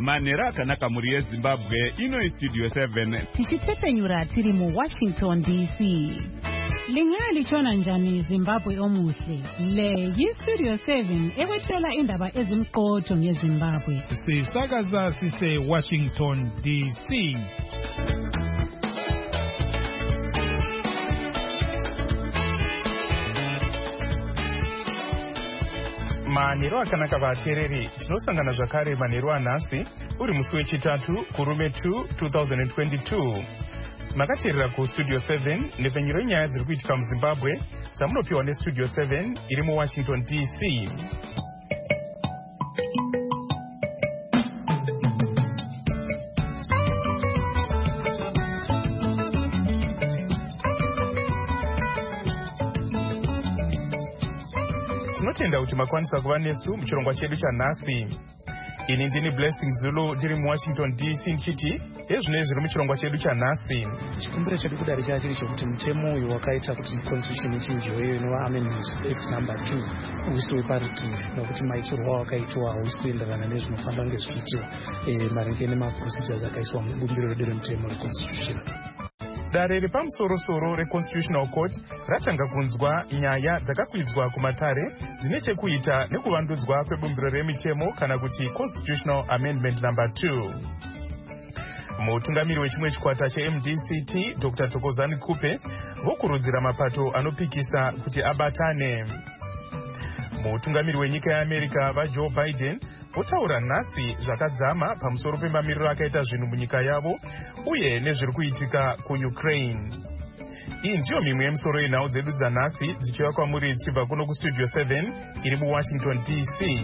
Manera akanaka muri yeZimbabwe ino Studio 7. Tichitsepenyura tiri mu Washington DC. Lingali chona njani Zimbabwe omuhle. Le yi-Studio 7 ekwethela indaba ezimqotho ngeZimbabwe. Sisakaza sise Washington DC. Manero akanaka vatereri tinosangana zvakare manero anhasi uri musi wechitatu kurume 2 2022. Makateerera kuStudio 7 nepfenyuro yenyaya dziri kuitika muZimbabwe dzamunopiwa neStudio 7 iri muWashington DC. Tinotenda kuti makwanisa kuva nesu muchirongwa chedu chanhasi. Ini ndini Blessing Zulu ndiri muWashington DC nchiti ezvinezvi zviri muchirongwa chedu chanhasi. Chikumbiro chedu kudare chachiri chokuti mutemo uyu wakaita kuti constitution ichinjiwe inova amendment act number 2 uiswe parutivi nokuti maitirwo wakaitwa hausi kuenderana nezvinofamba ngezvichiitiwa maringe nemaprocedures akaiswa mubumbiro redu remutemo reconstitution. Dare repamusoro-soro reConstitutional Court ratanga kunzwa nyaya dzakakwidzwa kumatare dzine chekuita nekuvandudzwa kwebumbiro remitemo kana kuti Constitutional Amendment number 2. Mutungamiri wechimwe chikwata cheMDCT Dr. Thokozani Kupe vokurudzira mapato anopikisa kuti abatane. Mutungamiri wenyika yeAmerica vaJoe Biden votaura nhasi zvakadzama pamusoro pemamiriro akaita zvinhu munyika yavo uye nezviri kuitika kuUkraine. Iyi ndiyo mimwe yemisoro yenhau dzedu dzanhasi dzichiva kwamuri dzichibva kuno kuStudio 7 iri muWashington DC.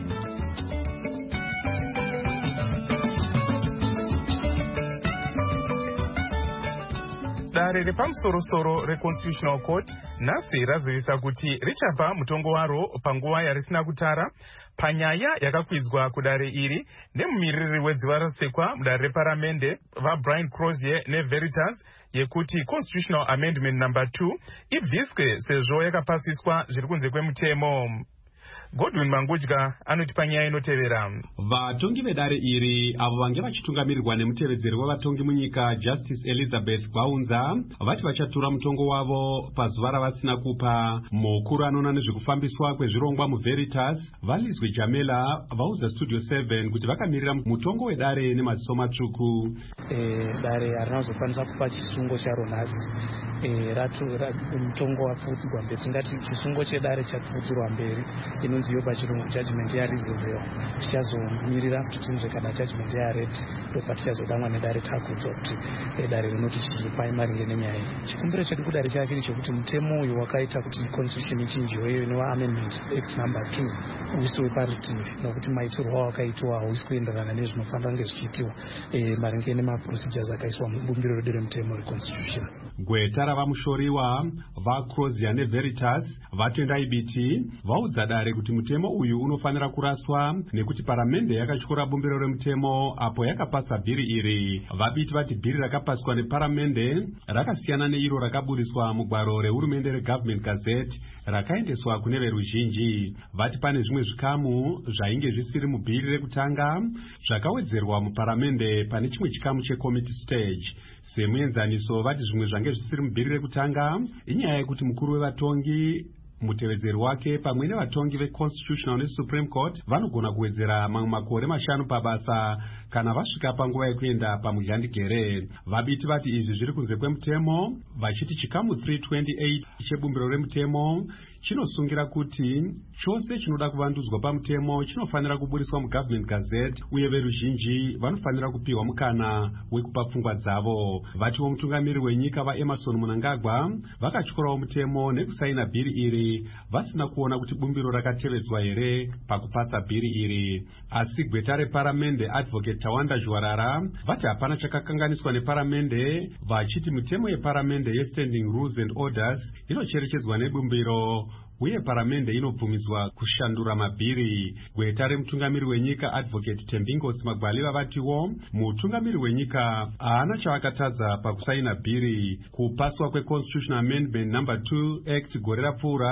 Dare repamusoro-soro reConstitutional Court nhasi razivisa kuti richapa mutongo waro panguva yarisina kutara panyaya yakakwidzwa kudare iri nemumiriri wedziva rasekwa mudare reparamende vaBrian Crozier neVeritas yekuti Constitutional Amendment number 2 ibviswe sezvo yakapasiswa zviri kunze kwemutemo. Godwin Mangudya anoti panyaya inotevera. Vatongi vedare iri avo vange vachitungamirirwa nemutevedzeri wavatongi munyika Justice Elizabeth Baunza vati vachatura mutongo wavo pazuva ravasina kupa. Mukuru anoona nezvekufambiswa kwezvirongwa muVeritas Valizwe Jamela vauza Studio 7 kuti vakamirira mutongo wedare nemaziso matsvuku. Dare harinazokwanisa kupa chisungo charo nhasi. Mutongo wapfudzirwa mberi, tingati chisungo chedare chapfudzirwa mberi inonzi yopa chirungu judgment yaRivervale. Tichazomirira tutinzve kana judgment yaRed ndopa tichazodamwa nedare takudzwa kuti dare rinoti chichipai maringe nenyaya iyi. Chikumbiro chedu kudare chachiri chokuti mutemo uyu wakaita kuti constitution ichinjiwe inova amendment act number 2 uiswe parutivi nokuti maitirwo wakaitwa hausi kuenderana nezvinofamba ngezvichiitiwa maringe nemaprocedures akaiswa mubumbiro redu remutemo reconstitution. Gweta ravamushoriwa vaCrozier neVeritas vatendai biti vaudza dare kuti mutemo uyu unofanira kuraswa nekuti paramende yakatyora bumbiro remutemo apo yakapasa bhiri iri. Vabiti vati bhiri rakapaswa neparamende rakasiyana neiro rakaburiswa mugwaro rehurumende reGovernment Gazette rakaendeswa kune veruzhinji. Vati pane zvimwe zvikamu zvainge zvisiri mubhiri rekutanga zvakawedzerwa muparamende pane chimwe chikamu checommittee stage. Semuenzaniso vati zvimwe zvange zvisiri mubhiri rekutanga inyaya yekuti mukuru wevatongi mutevedzeri wake pamwe nevatongi veConstitutional neSupreme Court vanogona kuwedzera mamwe makore 5 pabasa kana vasvika panguva yekuenda pamudyandigere. Vabiti vati izvi zviri kunze kwemutemo vachiti chikamu 328 chebumbiro remutemo chinosungira kuti chose chinoda kuvandudzwa pamutemo chinofanira kuburiswa muGovernment Gazette uye veruzhinji vanofanira kupiwa mukana wekupa pfungwa dzavo. Vatiwo mutungamiri wenyika vaEmerson Mnangagwa vakatyorawo mutemo nekusaina bhiri iri vasina kuona kuti bumbiro rakatevedzwa here pakupasa bhiri iri. Asi gweta reparamende Advocate Tawanda Jwarara vati hapana chakakanganiswa neparamende vachiti mitemo yeparamende yeStanding Rules and Orders inocherechedzwa nebumbiro uye paramende inobvumidzwa kushandura mabhiri. Gweta remutungamiri wenyika Advocate Tembingos Magwaliva vatiwo mutungamiri wenyika haana chavakatadza pakusaina bhiri. Kupaswa kweConstitutional Amendment number 2 Act gore rapfuura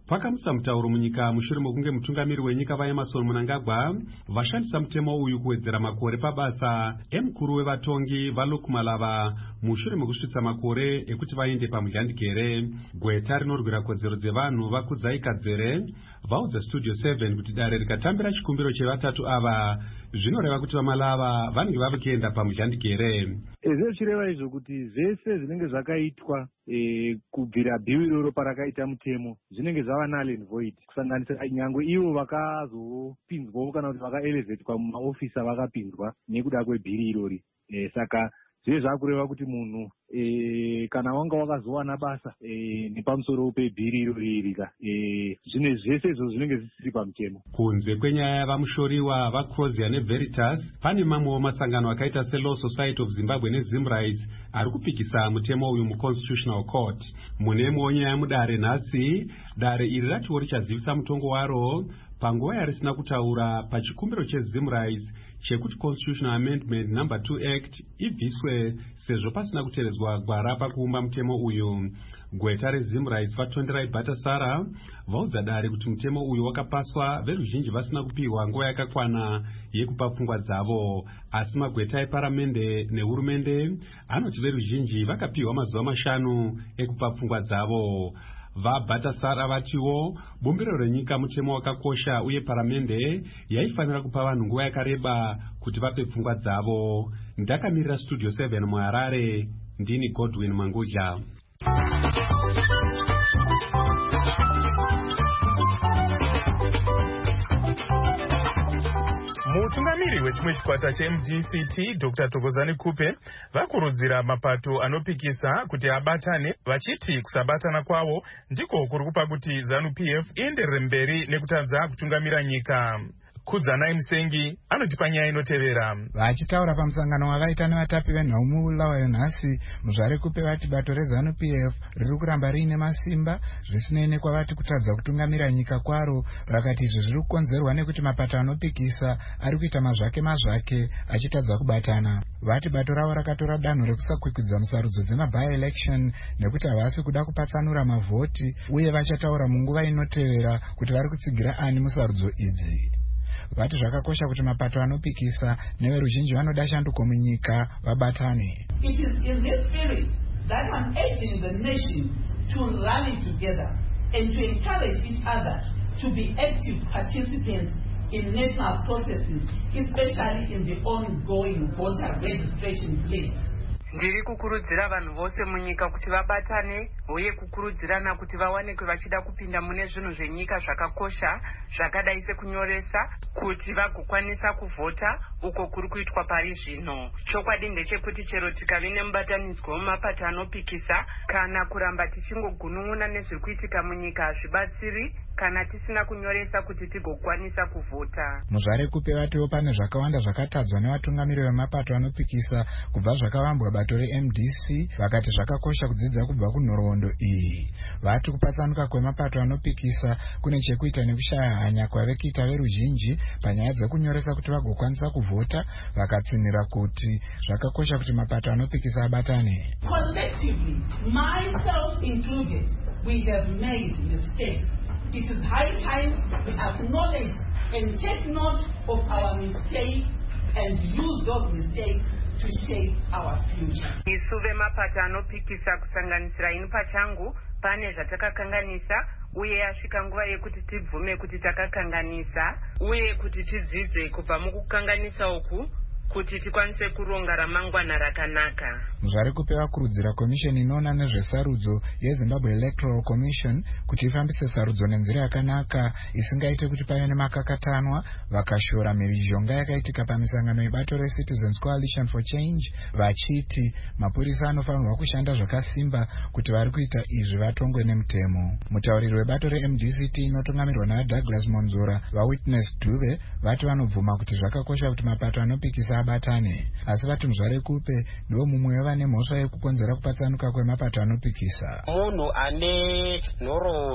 pakamutsa mutauro munyika mushure mokunge mutungamiri wenyika vaEmerson Mnangagwa vashandisa mutemo uyu kuwedzera makore pabasa emukuru wevatongi vaLuke Malava mushure mokusvitsa makore ekuti vaende pamudyandikere. Gweta rinorwira kodzero dzevanhu vaKudzai Kadzere vaudza Studio 7 kuti dare rikatambira chikumbiro chevatatu ava zvinoreva kuti vaMalava vanenge vava kuenda pamudyandikere. Zvichireva izvo kuti zvese zvinenge zvakaitwa kubvira bhiu iroro parakaita mutemo zvinenge zvava null and void, kusanganisira nyangwe ivo vakazopinzwawo kana kuti vakaelevetwa mumaofisa vakapinzwa nekuda kwebhiri irori. Saka zvive zvakureva kuti munhu kana wanga wakazowana basa nepamusoro pebhiri irori irika zvine zvese izvo zvinenge zvisiri pamutemo. Kunze kwenyaya yavamushoriwa vaCrosier neVeritas, pane mamwewo masangano akaita seLaw Society of Zimbabwe neZimRights ari kupikisa mutemo uyu muConstitutional Court. Mune imwewo nyaya mudare nhasi, dare iri ratiwo richazivisa mutongo waro panguva yarisina kutaura pachikumbiro cheZimRights chekuti Constitutional Amendment No. 2 Act ibviswe sezvo pasina kuteeredzwa gwara pakuumba mutemo uyu. Gweta reZimRights vaTonderai Bhatasara vaudza dare kuti mutemo uyu wakapaswa veruzhinji vasina kupiwa nguva yakakwana yekupa pfungwa dzavo, asi magweta eparamende nehurumende anoti veruzhinji vakapiwa mazuva 5 ekupa pfungwa dzavo. VaBhatasara vatiwo bumbiro renyika mutemo wakakosha uye paramende yaifanira kupa vanhu nguva yakareba kuti vape pfungwa dzavo. Ndakamirira Studio 7 muHarare, ndini Godwin Manguja. Mutungamiri wechimwe chikwata cheMDCT Dr. Thokozani Kupe vakurudzira mapato anopikisa kuti abatane, vachiti kusabatana kwavo ndiko kuri kupa kuti ZANU-PF ienderere mberi nekutadza kutungamira nyika. Kudzanai Musengi anotipa nyaya inotevera. Vachitaura pamusangano wavaita nevatapi venhau muBulawayo nhasi, muzvare Kupe vati bato reZANU-PF riri kuramba riine masimba zvisinei nekwavati kutadza kutungamira nyika kwaro. Vakati izvi zviri kukonzerwa nekuti mapato anopikisa ari kuita mazvake achitadza kubatana. Vati bato ravo rakatora danho rekusakwikwidza musarudzo dzema-by-election nekuti havasi kuda kupatsanura mavhoti, uye vachataura munguva inotevera kuti vari kutsigira ani musarudzo idzi. Vati zvakakosha kuti mapato anopikisa neveruzhinji vanoda shanduko munyika vabatane. It is in this spirit that I'm urging the nation to rally together and to encourage each other to be active participants in national processes, especially in the ongoing voter registration place. Ndiri kukurudzira vanhu vose munyika kuti vabatane uye kukurudzirana kuti vawanikwe vachida kupinda mune zvinhu zvenyika zvakakosha zvakadai sekunyoresa kuti vagokwanisa kuvhota uko kuri kuitwa pari zvino. Chokwadi ndechekuti chero tikave nemubatanidzwa wemapato anopikisa kana kuramba tichingogunun'una nezviri kuitika munyika hazvibatsiri kana tisina kunyoresa kuti tigokwanisa kuvhota. Muzvare Kupe vatiwo pane zvakawanda zvakatadzwa nevatungamiri vemapato anopikisa kubva zvakavambwa bato reMDC, vakati zvakakosha kudzidza kubva kunhoroondo iyi. Vati kupatsanuka kwemapato anopikisa kune chekuita nekushaya hanya kwavekuita veruzhinji panyaya dzekunyoresa kuti vagokwanisa kuvhota, vakatsinira kuti zvakakosha kuti mapato anopikisa abatane. Collectively, myself included, we have made mistakes. It is high time we acknowledge and take note of our mistakes and use those mistakes to shape our future. Isu vemapato anopikisa kusanganisira inu pachangu pane zvatakakanganisa uye yasvika nguva yekuti tibvume kuti takakanganisa uye kuti tidzidze kubva mukukanganisa uku kuti tikwanise kuronga ramangwana rakanaka. Muzvare Kupe vakurudzira komisheni inoona nezvesarudzo yeZimbabwe Electoral Commission kuti ifambise sarudzo nenzira yakanaka isingaite kuti pave nemakakatanwa, vakashora mhirizhonga yakaitika pamisangano yebato reCitizens Coalition for Change vachiti mapurisa anofanirwa kushanda zvakasimba kuti vari kuita izvi vatongwe nemutemo. Mutauriri webato reMDCT inotungamirwa naDouglas Monzora vaWitness Dube vati vanobvuma kuti zvakakosha kuti mapato anopikisa abatane, asi vati muzvare Kupe ndiwo mumwe vane mhosva yekukonzera kupatsanuka kwemapato anopikisa. Munhu ane nhoroondo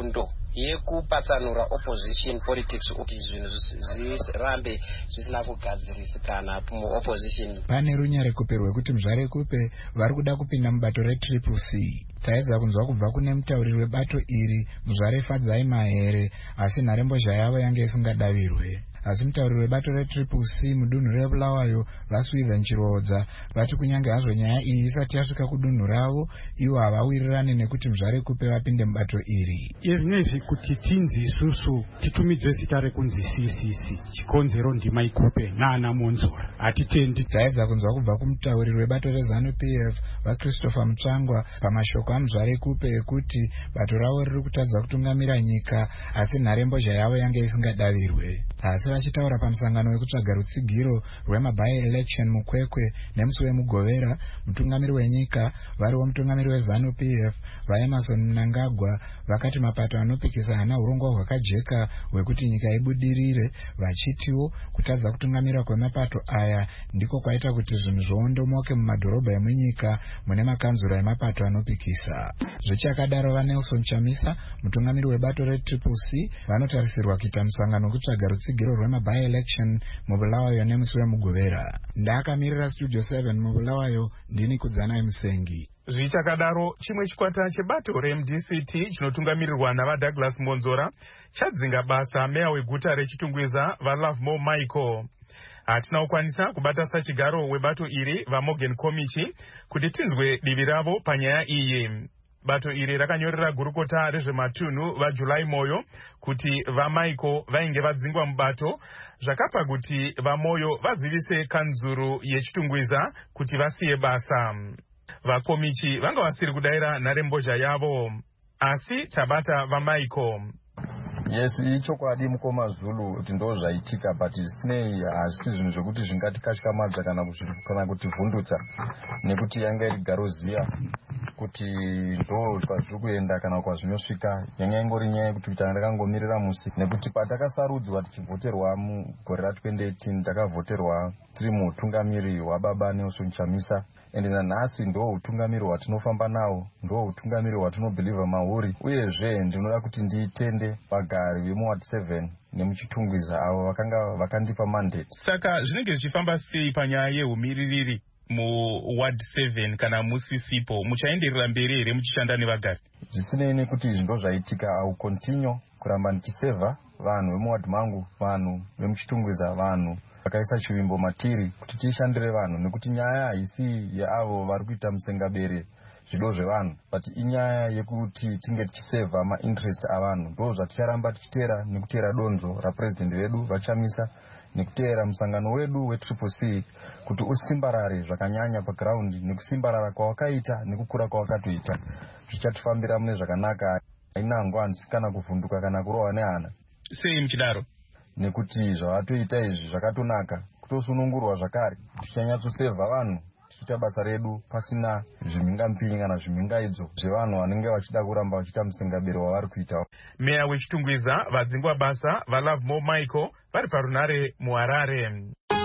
yekupatsanura opposition politics kuti zvinhu zvirambe zvisina kugadzirisana muopposition. Pane runyarekupe rwekuti muzvarekupe vari kuda kupinda mubato retriple C. Taedza kunzwa kubva kune mutauri webato iri muzvarefadzai mahere, asi nharembozha yavo yange isingadavirwe. Asi mutauri webato retriple C mudunhu reBulawayo vaSwithen Chirodza vati kunyange hazvo nyaya iyi isati yasvika kudunhu ravo, ivo havawirirani nekuti muzvarekupe vapinde mubato iri. Izvinezvi kuti tinzi isusu titumidze zita rekunzi CCC chikonzero ndima ikupe naana Monzora hatitendi. Taedza kunzwa kubva kumutauri webato reZanu PF vaChristopher Mutsvangwa pamashoko amuzvarekupe ekuti bato ravo riri kutadza kutungamira nyika asi nharembozha yavo yange isingadavirwe. Asi vachitaura pamusangano wekutsvaga rutsigiro rwemabai election mukwekwe nemusi wemugovera, mutungamiri wenyika variwo mutungamiri weZanu PF vaEmerson Mnangagwa vakati mapato anopikisa hana urongwa hwakajeka hwekuti nyika ibudirire, vachitiwo kutadza kutungamira kwemapato aya ndiko kwaita kuti zvinhu zvoondomoke mumadhorobha emunyika mune makanzura emapato anopikisa. Zvichakadaro vaNelson Chamisa mutungamiri webato retriple C vanotarisirwa kuita musangano wekutsvaga rutsigiro rwemabai election muBulawayo nemusi wemugovera. Ndakamirira Studio 7 muBulawayo, ndini Kudzanai Musengi. Zvichakadaro, chimwe chikwata chebato reMDCT chinotungamirirwa navaDouglas Monzora chadzinga basa meya weguta reChitungwiza vaLovemore Michael. Hatina kukwanisa kubata sachigaro webato iri vaMorgan Komichi kuti tinzwe divi ravo panyaya iyi. Bato iri rakanyorera gurukota rezvematunhu vaJulai Moyo kuti vaMichael vainge vadzingwa mubato, zvakapa kuti vaMoyo vazivise kanzuru yeChitungwiza kuti vasiye basa. VaKomichi vanga vasiri kudaira nharembozha yavo, asi tabata vaMichael. Yes, ichokwadi mukoma Zulu kuti ndo zvaitika, but zvisinei hazvisi zvinhu zvokuti zvingatikatyamadza kana kuti vhundutsa, nekuti yanga iri garoziya kuti ndo kwazviri kuenda kana kwazvinosvika. Yanga ingori nyaya yekuti ndakangomirira musi, nekuti patakasarudzwa tichivhoterwa mugore ra2018 takavhoterwa tiri mutungamiri wababa Nelson Chamisa, ende nanhasi ndo utungamiri hwatinofamba nawo, ndo utungamiri hwatinobhilivha mauri. Uyezve ndinoda kuti ndiitende vagari vemuward 7 nemuChitungwiza avo vakandipa mandate. Saka zvinenge zvichifamba sei panyaya yeumiririri muward 7 kana musisipo? Muchaenderera mberi here muchishanda nevagari? Zvisinei nekuti izvi ndo zvaitika, au continue kuramba ndichisevha vanhu vemuward mangu, vanhu vemuChitungwiza, vanhu vakaisa chivimbo matiri kuti tishandire vanhu, nekuti nyaya haisi yeavo vari kuita musengabere zvido zvevanhu, but inyaya yekuti tinge tichisevha mainterest avanhu. Ndo zvaticharamba tichiteera, nekuteera donzo rapresident vedu vaChamisa, nekuteera musangano wedu wetriple C kuti usimbarare zvakanyanya paground, nekusimbarara kwawakaita nekukura kwawakatoita zvichatifambira mune zvakanaka. Haina ngwanzi kana kuvhunduka kana kurohwa nehana. Sei muchidaro? Nekuti zvavatoita izvi zvakatonaka, kutosunungurwa zvakare, tichanyatsosevha vanhu tichiita basa redu pasina zvimhingampinyi kana zvimhingaidzo zvevanhu vanenge vachida kuramba vachiita musengaberi wavari kuita. Meya weChitungwiza vadzingwa basa vaLovemore Michael vari parunare muHarare.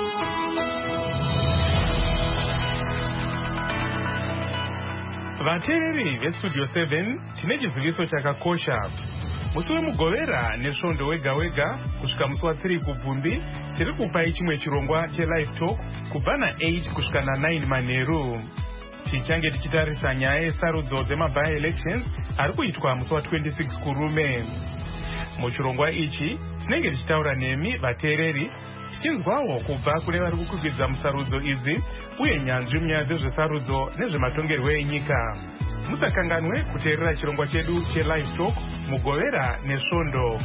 Vateereri veStudio 7, tine chiziviso chakakosha. Musi wemugovera nesvondo wega wega kusvika musi wa3 kubvumbi tiri kupai chimwe chirongwa chelive talk kubva na8 kusvika na9 manheru. Tichange tichitarisa nyaya yesarudzo dzemabai elections ari kuitwa musi wa26 kurume. Muchirongwa ichi tinenge tichitaura nemi vateereri, tichinzwawo kubva kune vari kukwikwidzwa musarudzo idzi uye nyanzvi munyaya dzezvesarudzo nezvematongerwo enyika. Musakanganwe kuteerera chirongwa chedu chelive talk mugovera nesvondo.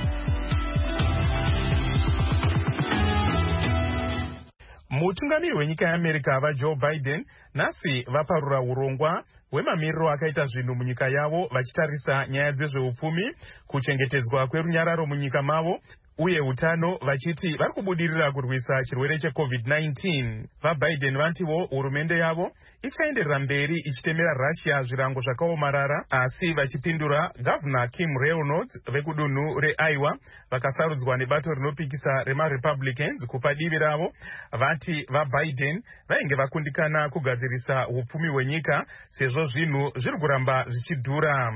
Mutungamiri wenyika yeAmerica vaJoe Biden nhasi vaparura urongwa hwemamiriro akaita zvinhu munyika yavo, vachitarisa nyaya dzezveupfumi, kuchengetedzwa kwerunyararo munyika mavo uye utano, vachiti vari kubudirira kurwisa chirwere cheCovid-19. VaBiden vantiwo hurumende yavo ichaenderera mberi ichitemera Russia zvirango zvakaomarara, asi vachipindura Governor Kim Reynolds vekudunhu reIowa vakasarudzwa nebato rinopikisa remaRepublicans kupa divi ravo, vati vaBiden vainge vakundikana kugadzirisa upfumi hwenyika sezvo zvinhu zviri kuramba zvichidhura.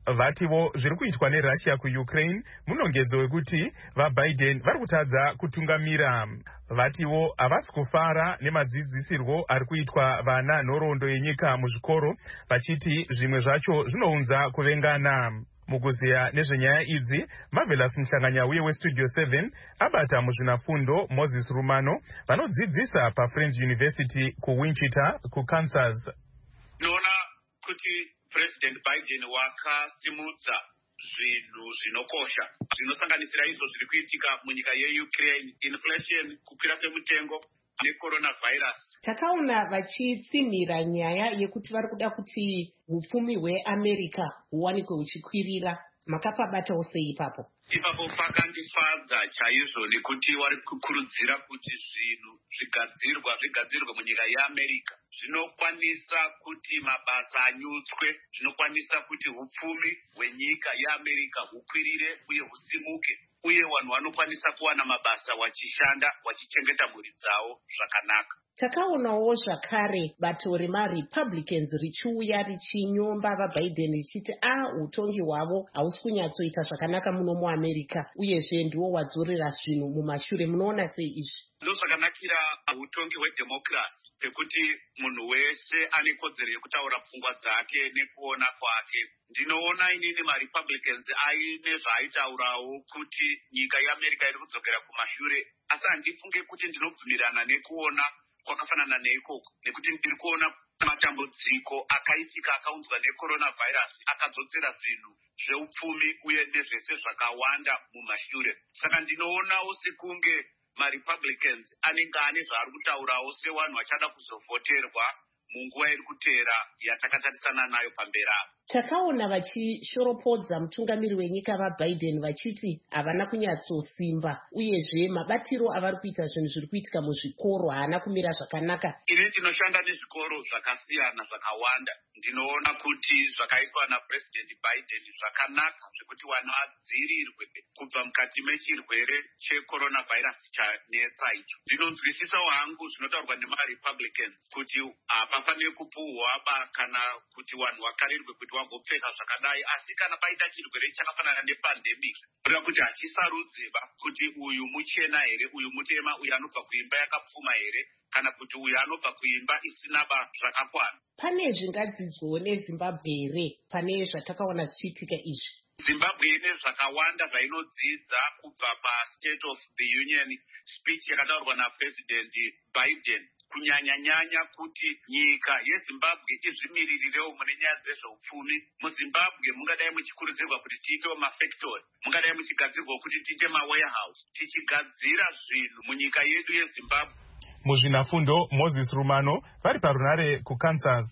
Vativo zviri kuitwa neRussia kuUkraine munongedzo wekuti vaBiden vari kutadza kutungamira. Vativo havasi kufara nemadzidzisirwo ari kuitwa vana nhoroondo yenyika muzvikoro, vachiti zvimwe zvacho zvinounza kuvengana. Mukuziya nezvenyaya idzi, Marvelous Muhlanganyauye weStudio 7 abata muzvinafundo Moses Rumano vanodzidzisa paFrench University kuWichita kuKansas. Nona kuti President Biden wakasimudza zvinhu zvinokosha zvinosanganisira izvo zviri kuitika munyika yeUkraine, inflation, kukwira kwemutengo necoronavirus. Takaona vachitsimira nyaya yekuti vari kuda kuti hupfumi hweAmerica huwanikwe huchikwirira. Makapabatawo sei ipapo? Ipapo pakandifadza chaizvo nekuti vari kukurudzira kuti zvinhu zvigadzirwe munyika yeAmerica zvinokwanisa kuti mabasa anyutswe, zvinokwanisa kuti hupfumi hwenyika yeAmerica hukwirire uye husimuke, uye vanhu vanokwanisa kuwana mabasa wachishanda wachichengeta mhuri dzavo zvakanaka. Takaonawo zvakare bato remaRepublicans richiuya richinyomba vaBiden richiti utongi hwavo hausi kunyatsoita zvakanaka muno muAmerica, uyezve ndiwo wadzorera zvinhu mumashure. Munoona sei izvi? Ndozvakanakira utongi hwedhemokirasi, pekuti munhu wese ane kodzero yekutaura pfungwa dzake nekuona kwake. Ndinoona inini maRepublicans aine zvaaitaurawo kuti nyika yeAmerica iri kudzokera kumashure, asi handifunge kuti ndinobvumirana nekuona kwakafanana neikoko, nekuti ndiri kuona matambudziko akaitika akaunzwa necoronavirus akadzotsera zvinhu zveupfumi uye nezvese zvakawanda mumashure. Saka ndinoonawo sekunge maRepublicans anenge ane zvaari kutaurawo sevanhu vachada kuzovhoterwa munguva iri kuteera yatakatarisana nayo pamberi apo. Takaona vachishoropodza mutungamiri wenyika vaBiden vachiti havana kunyatsosimba, uyezve mabatiro avari kuita zvinhu zviri kuitika muzvikoro haana kumira zvakanaka. Ini ndinoshanda nezvikoro zvakasiyana zvakawanda. Ndinoona kuti zvakaitwa naPresident Biden zvakanaka, zvekuti vana vadzivirirwe kubva mukati mechirwere checoronavirus chanetsa icho. Ndinonzwisisawo hangu zvinotaurwa nemaRepublicans kuti hapafaniri kupuhwa kana kuti vanhu vakarirwe kuti vagopfeka zvakadai, asi kana paita chirwere chakafanana nepandemic, kureva kuti hachisarudze kuti uyu muchena here, uyu mutema, uyu anobva kuimba yakapfuma here, kana kuti uyu anobva kuimba isina zvakakwana. Pane zvingadzidzwawo neZimbabwe here pane zvatakaona zvichiitika izvi? Zimbabwe ine zvakawanda zvainodzidza kubva paState of the Union speech yakataurwa naPresident Biden, kunyanya kuti nyika yeZimbabwe izvimiririrewo mune nyaya dzezveupfumi. MuZimbabwe mungadai muchikurudzirwa kuti tiitewo mafactory, mungadai muchigadzirwa kuti tiite mawarehouse, tichigadzira zvinhu munyika yedu yeZimbabwe. Muzvinafundo Moses Rumano vari parunare kuKansas.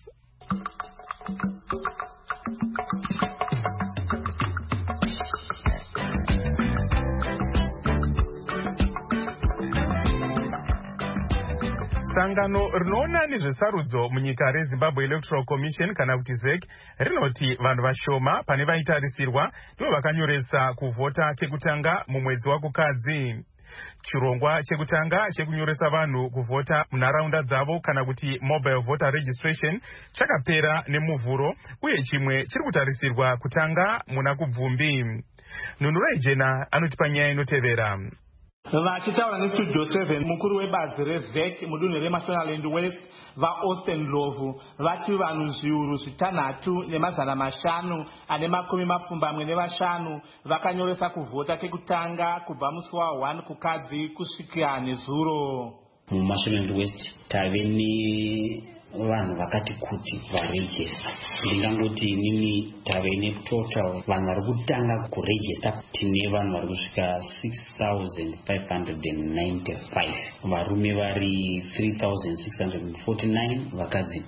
Sangano rinoona nezvesarudzo munyika reZimbabwe Electoral Commission kana kuti ZEC rinoti vanhu vashoma pane vaitarisirwa ndivo vakanyoresa kuvhota kekutanga mumwedzi waKukadzi. Chirongwa chekutanga chekunyoresa vanhu kuvhota munharaunda dzavo kana kuti mobile voter registration chakapera nemuvhuro, uye chimwe chiri kutarisirwa kutanga muna Kubvumbi. Nunura Ijena anotipa nyaya inotevera. Vachitaura neStudio 7 mukuru webazi reZEC mudunhu reMashonaland West vaAustin Ndlovu vati vanhu zviuru 6,500 ane makumi mapfumbamwe nevashanu vakanyoresa kuvhota kekutanga kubva musi wa1 Kukadzi kusvika nezuro. MuMashonaland West tave vanhu vakati kuti varejista. Ndingangoti inini tave netotal vanhu vari kutanga kurejista tine vanhu vari kusvika 6,595, varume vari 3,649, vakadzi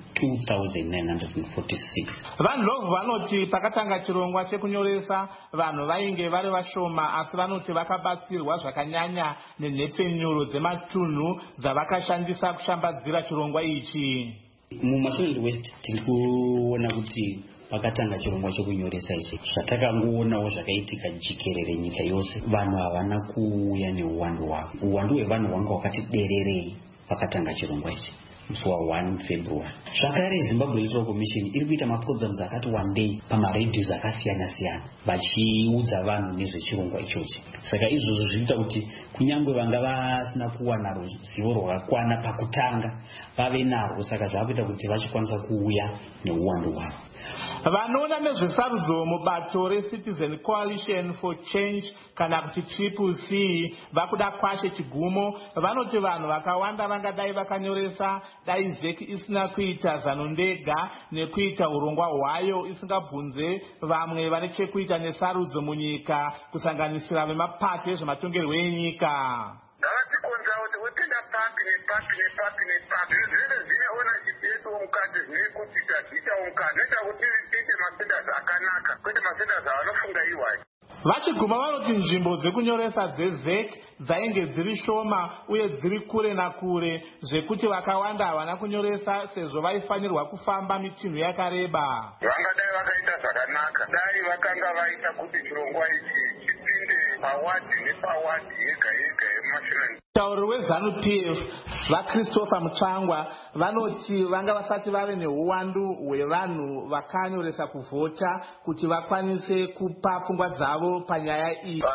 2,946. Vandlovu vanoti pakatanga chirongwa chekunyoresa vanhu vainge vari vashoma, asi vanoti vakabatsirwa zvakanyanya nenhepfenyuro dzematunhu dzavakashandisa kushambadzira chirongwa ichi. MuMashonaland West tiri kuona kuti pakatanga chirongwa chekunyoresa ichi zvatakangoonawo zvakaitika jikerere nyika yose, vanhu havana kuuya neuwandu hwavo. Uwandu hwevanhu hwanga hwakati dererei pakatanga chirongwa ichi. musi wa1 February. Zvakare Zimbabwe Electoral Commission iri kuita maprograms akati wandei pamaredhios akasiyana-siyana vachiudza vanhu nezvechirongwa ichochi. Saka izvozvo zvinoita kuti kunyangwe vanga vasina kuwana ruzivo rwakakwana pakutanga vave narwo, saka zvakuita kuti vachikwanisa kuuya neuwandu hwavo. Vanoona nezvesarudzo mubato reCitizen Coalition for Change kana kuti CCC vakuda kwashe chigumo. Vanoti vanhu vakawanda vangadai vakanyoresa dai ZEC isina kuita zanondega nekuita urongwa hwayo isingabvunze vamwe vane chekuita nesarudzo munyika kusanganisira vemapato ezvematongerwo enyika. Ndavatikonza kuti wepinda papi zvese zvine ownership yedu mukati zvekuti tazviita mukati neta kuti tiite masendas akanaka kwete masendas avanofunga iwayo. Vachiguma vanoti nzvimbo dzekunyoresa dzeZEC dzainge dziri shoma uye dziri kure nakure zvekuti vakawanda havana kunyoresa sezvo vaifanirwa kufamba mitinhu yakareba. Vangadai vakaita zvakanaka dai vakanga vaita kuti chirongwa ichi chipinde pawadhi nepawadhi yega yemashinani. Mutauri weZANU-PF vaChristopher Mutsvangwa vanoti vanga vasati vave neuwandu hwevanhu vakanyoresa kuvhota kuti vakwanise kupa pfungwa dzavo panyaya iyi.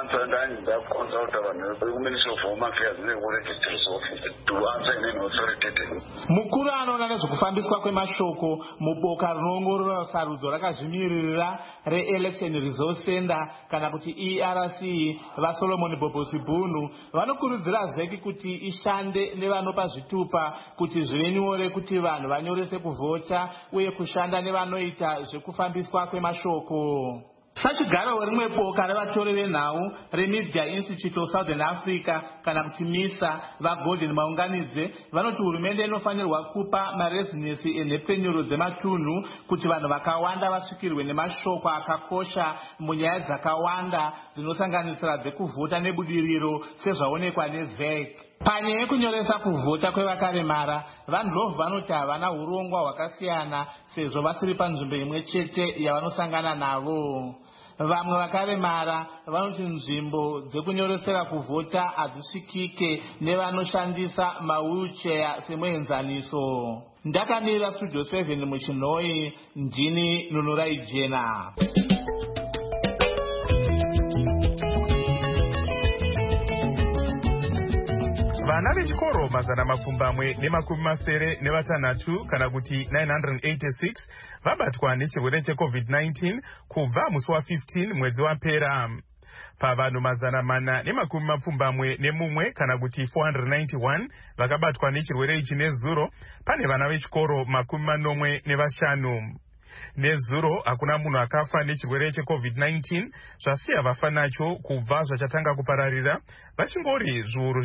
Mukuru anoona nezvekufambiswa kwemashoko muboka rinoongorora sarudzo rakazvimiririra reElection Resource Center kana kuti ERC vaSolomon Bobosi Bunu vanokurudzira ZEC kuti ishande nevanopa zvitupa kuti zvive nyore kuti vanhu vanyorese kuvhota uye kushanda nevanoita zvekufambiswa kwemashoko. Sachigaro rimwe boka revatori venhau reMedia Institute of Southern Africa kana kuti MISA vaGordon Maunganidze vanoti hurumende inofanirwa kupa marezinesi enhepfenyuro dzematunhu kuti vanhu vakawanda vasvikirwe nemashoko akakosha munyaya dzakawanda dzinosanganisira dzekuvhota nebudiriro sezvaonekwa neZEC. Panyaya yekunyoresa kuvhota kwevakaremara, vanhu vanoti havana urongwa hwakasiyana sezvo vasiri panzvimbo imwe chete yavanosangana navo. Vamwe vakaremara vanoti nzvimbo dzekunyoresera kuvhota hadzisvikike nevanoshandisa mawheelchair semuenzaniso. Ndakamira Studio 7 muChinoi, ndini Nunurai Jena. Vana vechikoro 736 kana kuti 986 vabatwa nechirwere cheCovid-19 kubva musi wa15 mwedzi wapera. Pavanhu 421 kana kuti 491 vakabatwa nechirwere ichi nezuro, pane vana vechikoro 45. Nezuro hakuna munhu akafa nechirwere cheCovid-19, zvasiya vafa nacho kubva zvachatanga kupararira vachingori zviuru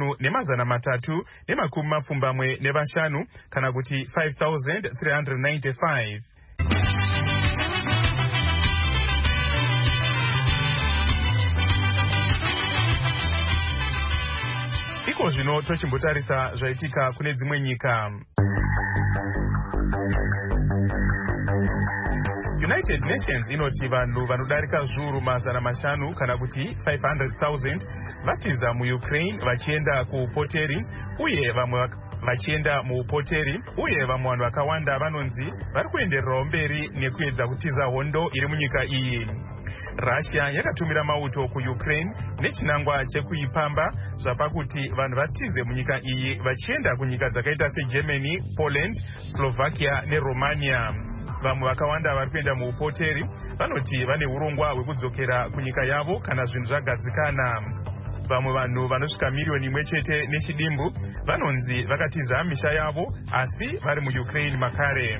5,325 kana kuti 5,395. Iko zvino tochimbotarisa zvaitika kune dzimwe nyika. United Nations inoti vanhu vanodarika zviuru 500 kana kuti 500,000 vatiza muUkraine vachienda kuupoteri uye vamwe vachienda muupoteri uye vamwe vanhu vakawanda vanonzi vari kuendererawo mberi nekuedza kutiza hondo iri munyika iyi. Russia yakatumira mauto kuUkraine nechinangwa chekuipamba zvapakuti vanhu vatize munyika iyi vachienda kunyika dzakaita seGermany, Poland, Slovakia neRomania. Vamwe vakawanda vari kuenda muupoteri vanoti vane urongwa hwekudzokera kunyika yavo kana zvinhu zvagadzikana. Vamwe vanhu vanosvika miriyoni imwe chete nechidimbu vanonzi vakatiza misha yavo asi vari muUkraine makare.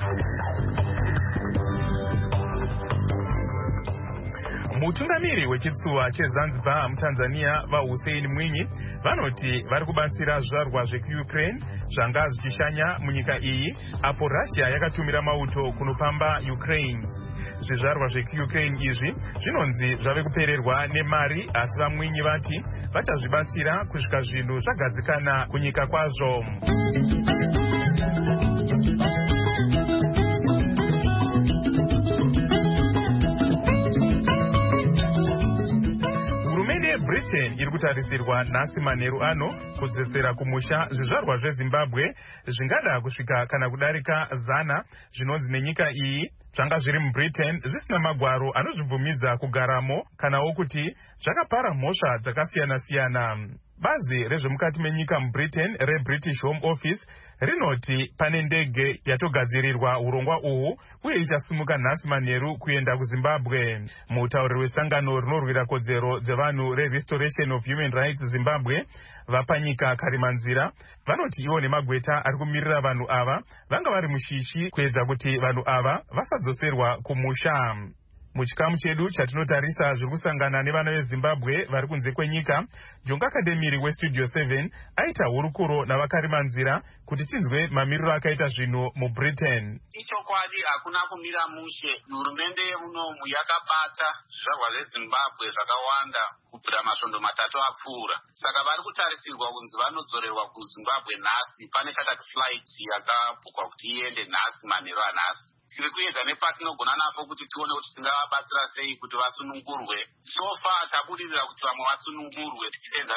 Mutungamiri wechitsuwa cheZanzibar muTanzania vaHussein Mwinyi vanoti vari kubatsira zvizvarwa zvekuUkraine zvanga zvichishanya munyika iyi apo Russia yakatumira mauto kunopamba Ukraine. Zvizvarwa zvekuUkraine izvi zvinonzi zvave kupererwa nemari asi vaMwinyi vati vachazvibatsira kusvika zvinhu zvagadzikana kunyika kwazvo. Britain iri kutarisirwa nhasi manheru ano kudzosera kumusha zvizvarwa zvezimbabwe zvingada kusvika kana kudarika 100 zvinonzi nenyika iyi zvanga zviri mubritain zvisina magwaro anozvibvumidza kugaramo kanawo kuti zvakapara mhosva dzakasiyana-siyana. Bazi rezvemukati menyika mubritain reBritish Home Office rinoti pane ndege yatogadzirirwa urongwa uhu uye ichasimuka nhasi manheru kuenda kuZimbabwe. Mutauriri wesangano rinorwira kodzero dzevanhu reRestoration of Human Rights Zimbabwe vapanyika Karimanzira vanoti ivo nemagweta ari kumirira vanhu ava vanga vari mushishi kuedza kuti vanhu ava vasadzoserwa kumusha. Muchikamu chedu chatinotarisa zviri kusangana nevana veZimbabwe vari kunze kwenyika, Jonga Kademiri weStudio 7 aita hurukuro navakarimanzira kuti tinzwe mamiriro akaita zvinhu muBritain. Ichokwadi hakuna kumira mushe. Hurumende yemunomu yakabata zvizvarwa zveZimbabwe zvakawanda kubvira masvondo 3 apfuura. Saka vari kutarisirwa kunzi vanodzorerwa kuZimbabwe nhasi. Pane chakati flight yakabhukwa kuti iende nhasi manheru anhasi. Tiri kuedza nepatinogona napo kuti tione kuti tingavabatsira sei kuti vasunungurwe. So far tabudirira kuti vamwe vasunungurwe tichisenza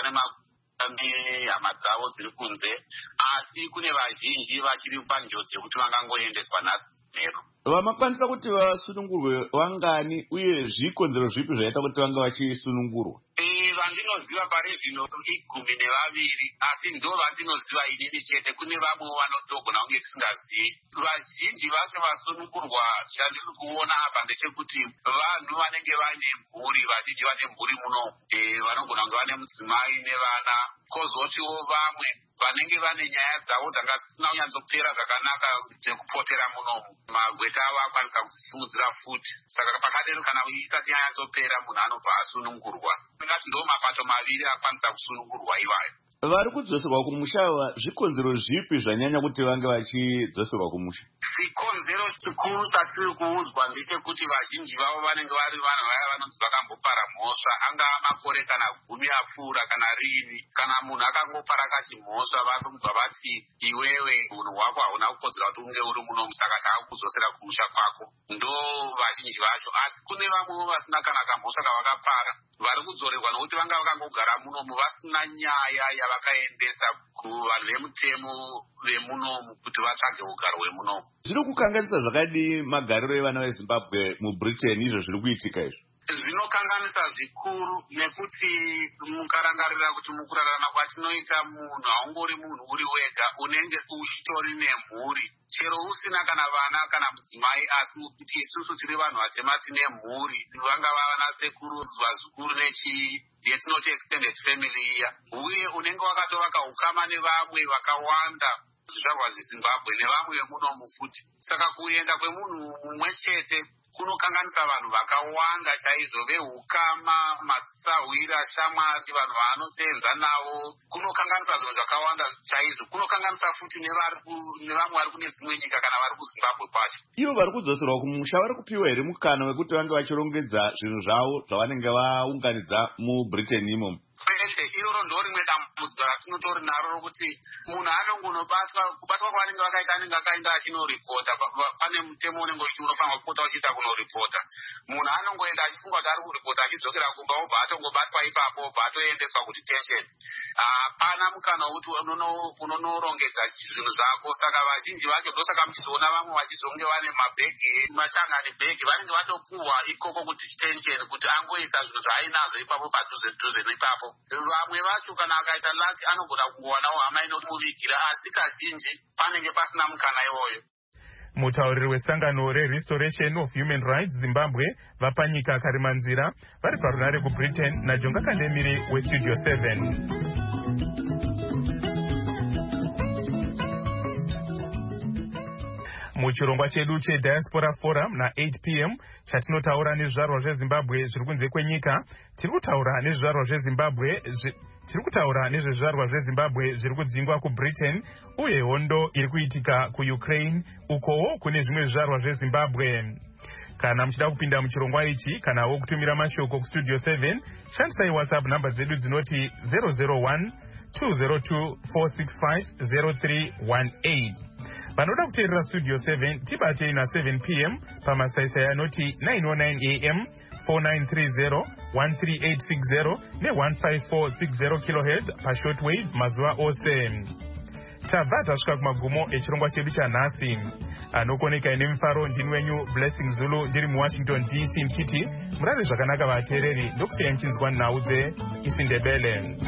nehama dzavo dziri kunze, asi kune vazhinji vachiri panjodzi yekuti vangangoendeswa nhasi manheru. Vamakwanisa kuti vasunungurwe vangani uye zvikonzero zvipi zvaita kuti vanga vachisunungurwa? Vandinoziva pari zvino 12, asi ndo vandinoziva inini chete. Kune vamwe vanotogona kunge tisingazivi. Vazhinji vacho vasunungurwa chandiri kuona apa ndechekuti vanhu vanenge vane mhuri, vazhinji vane mhuri muno, vanogona kunge vane mudzimai nevana, kozotiwo vamwe vanenge vane nyaya dzavo dzanga dzisina kunyatsopera zvakanaka dzekupotera munomu. Magweta avo akwanisa kudzisimudzira futi. Saka pakadero kana isati yanyatsopera munhu anobva asunungurwa. Ndingati ndo mapato maviri akwanisa kusunungurwa iwayo. Vari kudzoserwa kumusha zvikonzero zvipi zvanyanya kuti vange vachidzoserwa kumusha? Chikonzero chikuru chatiri kuudzwa ndechekuti vazhinji vavo vanenge vari vanhu vaya vanonzi vakambopara mhosva, angava makore kana 10 apfuura kana riini. Kana munhu akangopara kachimhosva vanobva vati iwewe unhu hwako hauna kukodzera kuti unge uri munomu, saka taakukudzosera kumusha kwako. Ndo vazhinji vacho. Asi kune vamwewo vasina kana kamhosva kavakapara vari kudzorerwa nokuti vanga vakangogara munomu vasina nyaya yavakaendesa kuvanhu vemutemo vemunomu kuti vatsvage ugaro hwemunomu. Zviri kukanganisa zvakadii magariro evana veZimbabwe muBritain izvo zviri kuitika izvo? Zvinokanganisa zvikuru nekuti mukarangarira kuti mukurarama kwatinoita munhu haungori munhu uri wega, unenge uchitori nemhuri. Chero usina kana vana kana mudzimai, asi kuti isusu tiri vanhu vatema tine mhuri, vangava vana sekuru, vazukuru yetinoti extended family iya. Uye unenge wakatovaka ukama nevamwe vakawanda zvizvarwa zveZimbabwe nevamwe vemunomu futi. Saka kuenda kwemunhu mumwe chete kunokanganisa vanhu vakawanda chaizvo, veukama, matsahwira, shamwari, vanhu vaanosenza navo. Kunokanganisa zvinhu zvakawanda chaizvo. Kunokanganisa futi nevamwe vari kune dzimwe nyika kana vari kuZimbabwe kwacho. Ivo vari kudzoserwa kumusha vari kupiwa here mukana wekuti vange vachirongedza zvinhu zvavo zvavanenge vaunganidza muBritain imomo? Iroro ndo rimwe dambudziko ratinotori naro rokuti munhu anongonobatwa, kubatwa kwavanenge vakaita anenge akaenda achinoripota. Pane mutemo unenge unofanirwa kupota uchiita kunoripota. Munhu anongoenda achifunga kuti ari kuripota achidzokera kumba, obva atongobatwa ipapo, obva atoendeswa kuti tension. Hapana mukana wekuti unonorongedza zvinhu zvako. Saka vazhinji vacho ndosaka muchizoona vamwe vachizonge vane mabhegi, machangani bhegi, vanenge vatopuhwa ikoko kuti tension kuti angoisa zvinhu zvaainazvo ipapo padhuze neipapo. Vamwe vacho kana akaita laki anogona kungowanawo hama inomuvigira, asi kazhinji panenge pasina mukana iwoyo. Mutauriri wesangano reRestoration of Human Rights Zimbabwe vapanyika Karimanzira vari parunare kuBritain naJonga Kademiri weStudio 7. Muchirongwa chedu cheDiaspora Forum na8 p.m. chatinotaura nezvizvarwa zveZimbabwe zviri kunze kwenyika, tiri kutaura nezvezvizvarwa zveZimbabwe zviri kudzingwa kuBritain uye hondo iri kuitika kuUkraine, ukowo kune zvimwe zvizvarwa zveZimbabwe. Kana muchida kupinda muchirongwa ichi kanawo kutumira mashoko kuStudio 7, shandisai WhatsApp namba dzedu dzinoti 001 202 465 0318. Vanoda kuteerera Studio 7 tibatei na7 p.m. pamasaisai anoti 909 a.m., 4930 13860 ne-15460 kHz pashortwave mazuva ose. tabva tasvika kumagumo echirongwa chedu chanhasi. Anokoneka ine mufaro ndini wenyu Blessing Zulu ndiri muWashington DC ndichiti murave zvakanaka vateereri, ndokusiyai muchinzwa nhau dzeIsiNdebele.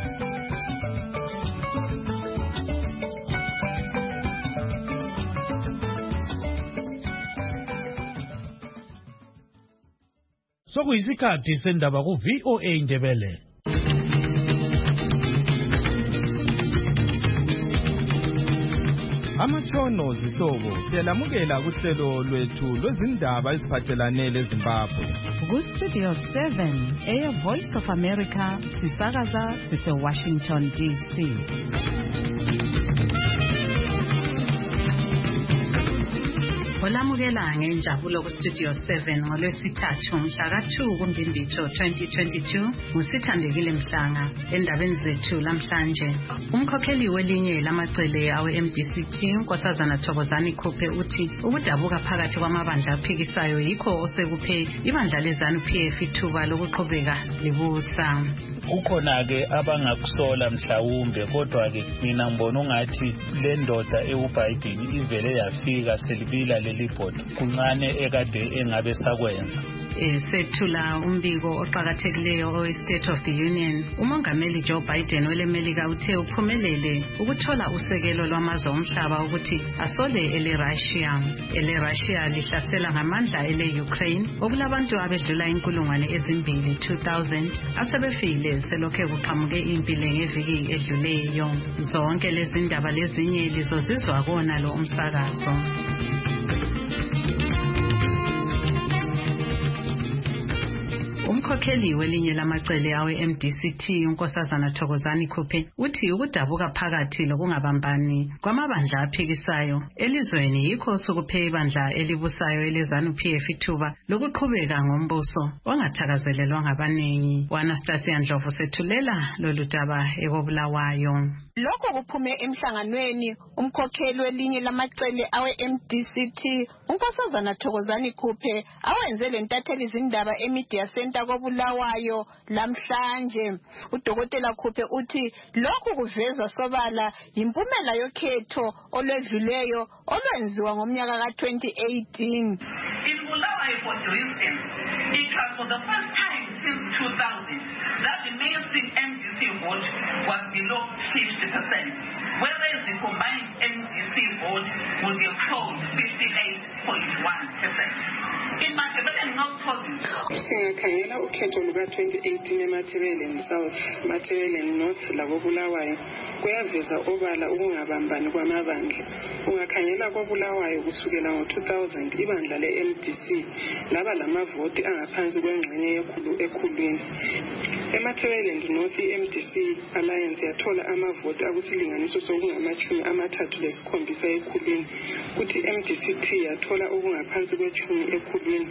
Sokuyisikhathi sendaba ku-VOA Ndebele. Amatshono zihlobo siyalamukela kuhlelo lwethu lwezindaba eziphathelane leZimbabwe. Ku-Studio 7 Air Voice of America sisakaza sise-Washington DC. Olamukela ngenjabulo ku-Studio 7 ngolwesithathu mhla ka-2 kuMbimbithi 2022 ngusithandekile Mhlanga. Endabeni zethu lamhlanje, umkhokheli welinye lamacele awe-MDCT Nkosazana Thokozani Khuphe uthi ukudabuka phakathi kwamabandla aphikisayo yikho osekuphe ibandla leZANU-PF ithuba lokuqhubeka libusa. Kukhona-ke abangakusola mhlawumbe, kodwa-ke mina ngibona ungathi le ndoda ewu-Biden ivele yafika selibila leli bhodi kuncane ekade engabe sakwenza. Sethula umbiko oqhakathekileyo owe-State of the Union. Umongameli Joe Biden welemelika uthe uphumelele ukuthola usekelo lwamazwe omhlaba ukuthi asole ele-Russia lihlasela ngamandla ele-Ukraine okulabantu abedlula 2,000 asebefile selokhe kuqhamuke impilo ngeviki edluleyo. Zonke lezi ndaba lezinye lizozizwa kona lo umsakazo. Umkhokheli welinye lamacele awe-MDCT uNkosazana Thokozani Khuphe uthi ukudabuka phakathi lokungabambani kwamabandla aphikisayo elizweni yikho sokuphe ibandla elibusayo eleZANU-PF ithuba lokuqhubeka ngombuso ongathakazelelwa ngabaningi. Anastasia Ndlovu sethulela lolu daba ekobulawayo. Lokho kuphume emhlanganweni umkhokheli welinye lamacele awe-MDCT uNkosazana Thokozani Khuphe awenze lentatheli izindaba eMedia Center kobulawayo lamhlanje. Udokotela Khuphe uthi lokhu kuvezwa sobala impumela yokhetho olwedluleyo olwenziwa ngomnyaka ka-2018. In Bulawayo, for instance, it was for the first time since 2000 that the mainstream MDC vote was below 50%, whereas the combined MDC vote would have closed 58.1%. In Matabeleland North Province, singakhangela ukhetho luka-2018 eMatabeleland South, Matabeleland North lakobulawayo kuyaveza obala ukungabambani kwamabandla. Ungakhangela kobulawayo kusukela ngo-2000 ibandla le-MDC laba lamavoti angaphansi kwengxenye ekhulwini. eMatabeleland North i-MDC Alliance yathola amavoti akusilinganiso sokungama-37 ekhulwini, kuthi MDCT yathola okungaphansi kwechumi ekhulwini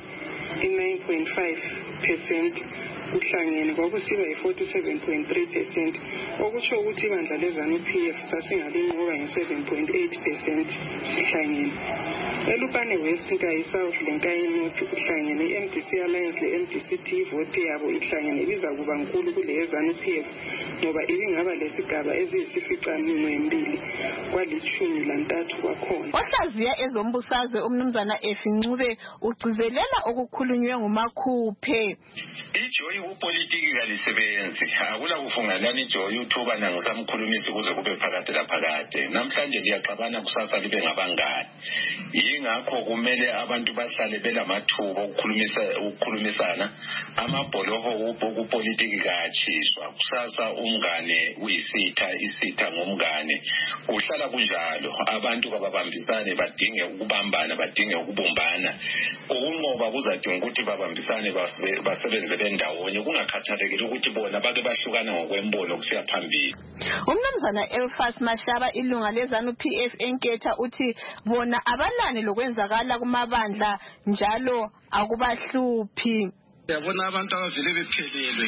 i-9.5%. Kuhlangene kwakusiba i-47.3%, okutsho ukuthi ibandla leZANU-PF sasingalinqoba nge-7.8% sihlangene. Elupane West nkayi South lenkayi North kuhlangene i-MDC Alliance le-MDCT ivoti yabo ihlangene ibizakuba nkulu kule yeZANU-PF ngoba ibingaba lesigaba eziyisificaminwembili kwali-13 kwakhona. Ohlaziya ezombusazwe umnumzana Efincube ugcizelela okukhulunywe nguMakhuphe. Ijoyi upolitiki kalisebenzi, akula kufungalana ijoyi uthuba nangisamkhulumisi kuze kube phakade laphakade. Namhlanje liyaxabana kusasa libe ngabangani. Yingakho kumele abantu bahlale belamathuba ukukhulumisana. Amabholoho okupolitiki kayatshiswa. Kusasa umngane isitha ngomngane. Uhlala kunjalo, abantu kababambisane badinge ukubambana, badinge ukubumbana. Ukunqoba kuzadinga ukuthi babambisane basebenze bendawonye, kungakhathalekile ukuthi bona bake bahlukana ngokwembono kusiya phambili. Umnumzana Elfas Mashaba ilunga leZANU-PF enketha uthi bona abalane lokwenzakala kumabandla njalo akubahluphi. Yabona abantu abavele bephelelwe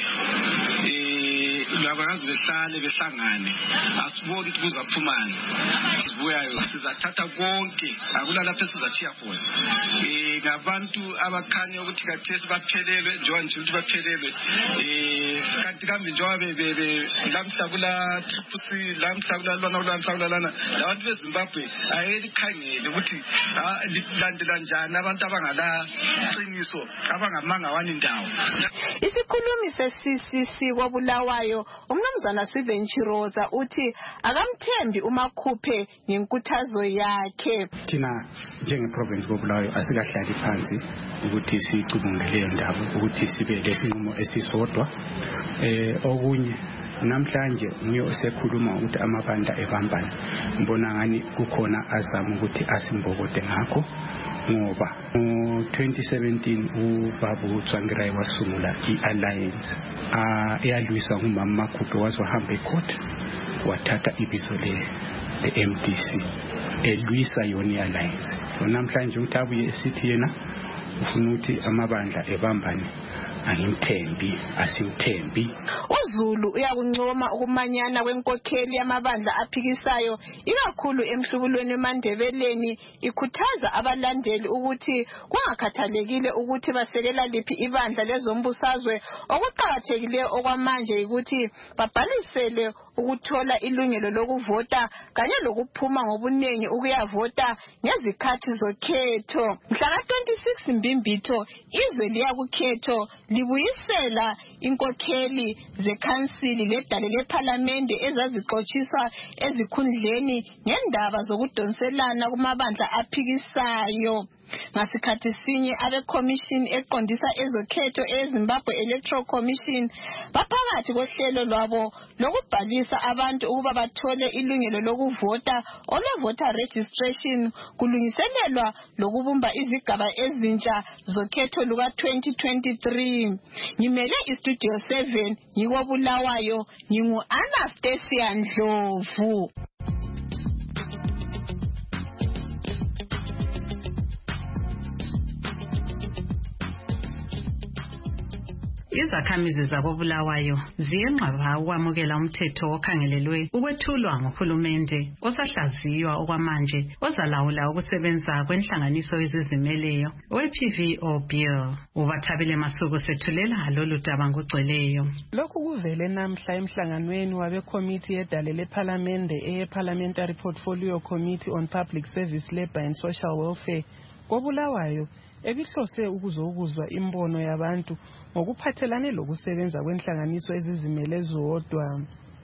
labangazi behlale behlangane asiboni ukuthi kuzaphumani sibuyayo sizathatha konke akulalapha sizachiya khona ngabantu abakhanya ukuthi kathesi baphelelwe njengoba nje ukuthi baphelelwe kanti kambe njengoba lamhla kula TCC lamhla kula lana abantu beZimbabwe ayelikhangele ukuthi lilandela njani abantu abangala qiniso abangamanga wani ndawo. Isikhulumi se-CCC kwaBulawayo umnumzana Swiven Chiroza uthi akamthembi uMakhuphe ngenkuthazo yakhe. Thina njenge-province koBulawayo asikahlali phansi ukuthi sicubungule leyo ndaba ukuthi sibe lesinqumo esisodwa. Okunye namhlanje nguye osekhuluma ukuthi amabandla ebambana mbona ngani kukhona azama ukuthi asimbokote ngakho ngoba ngo-2017 uBabu Tsvangirai wasungula i-alliance eyalwiswa ngumama Makhuphe wazwahamba ecourt wathatha ibizo le-MDC elwisa yona i-alliance. So namhlanje ukuthi abuye esithi yena ufuna ukuthi amabandla ebambane angimthembi asimthembi. uZulu uyakuncoma ukumanyana kwenkokheli yamabandla aphikisayo ikakhulu emhlubulweni eMandebeleni ikhuthaza abalandeli ukuthi kungakhathalekile ukuthi basekela liphi ibandla lezombusazwe okuqhakathekileyo okwamanje ukuthi babhalisele ukuthola ilungelo lokuvota kanye lokuphuma ngobunengi ukuyavota ngezikhathi zokhetho. Mhla ka-26 Mbimbitho izwe liya kukhetho libuyisela inkokheli zekhansili ledale lephalamende ezazixotshiswa ezikhundleni ngendaba zokudonselana kumabandla aphikisayo. Ngasikhathi sinye abeCommission eqondisa ezokhetho eZimbabwe Electoral Commission baphakathi kohlelo lwabo lokubhalisa abantu ukuba bathole ilungelo lokuvota voter registration kulungiselelwa lokubumba izigaba ezintsha zokhetho luka 2023. Ngimele iStudio 7 ngikoBulawayo ngingu Anastasia Ndlovu. Izakhamizi zakoBulawayo ziyenqaba ukwamukela umthetho okhangelelwe ukwethulwa nguhulumende osahlaziywa okwamanje ozalawula ukusebenza kwenhlanganiso ezizimeleyo we-PVO bill. Ubathabile Masuku sethulela lolu daba ngogcweleyo. Lokhu kuvele namhla emhlanganweni wabeCommittee yedale lePhalamende eye-Parliamentary Portfolio Committee on Public Service, Labour and Social Welfare koBulawayo ebihlose ukuzokuzwa imbono yabantu ngokuphathelane lokusebenza kwenhlanganiso ezizimele zodwa.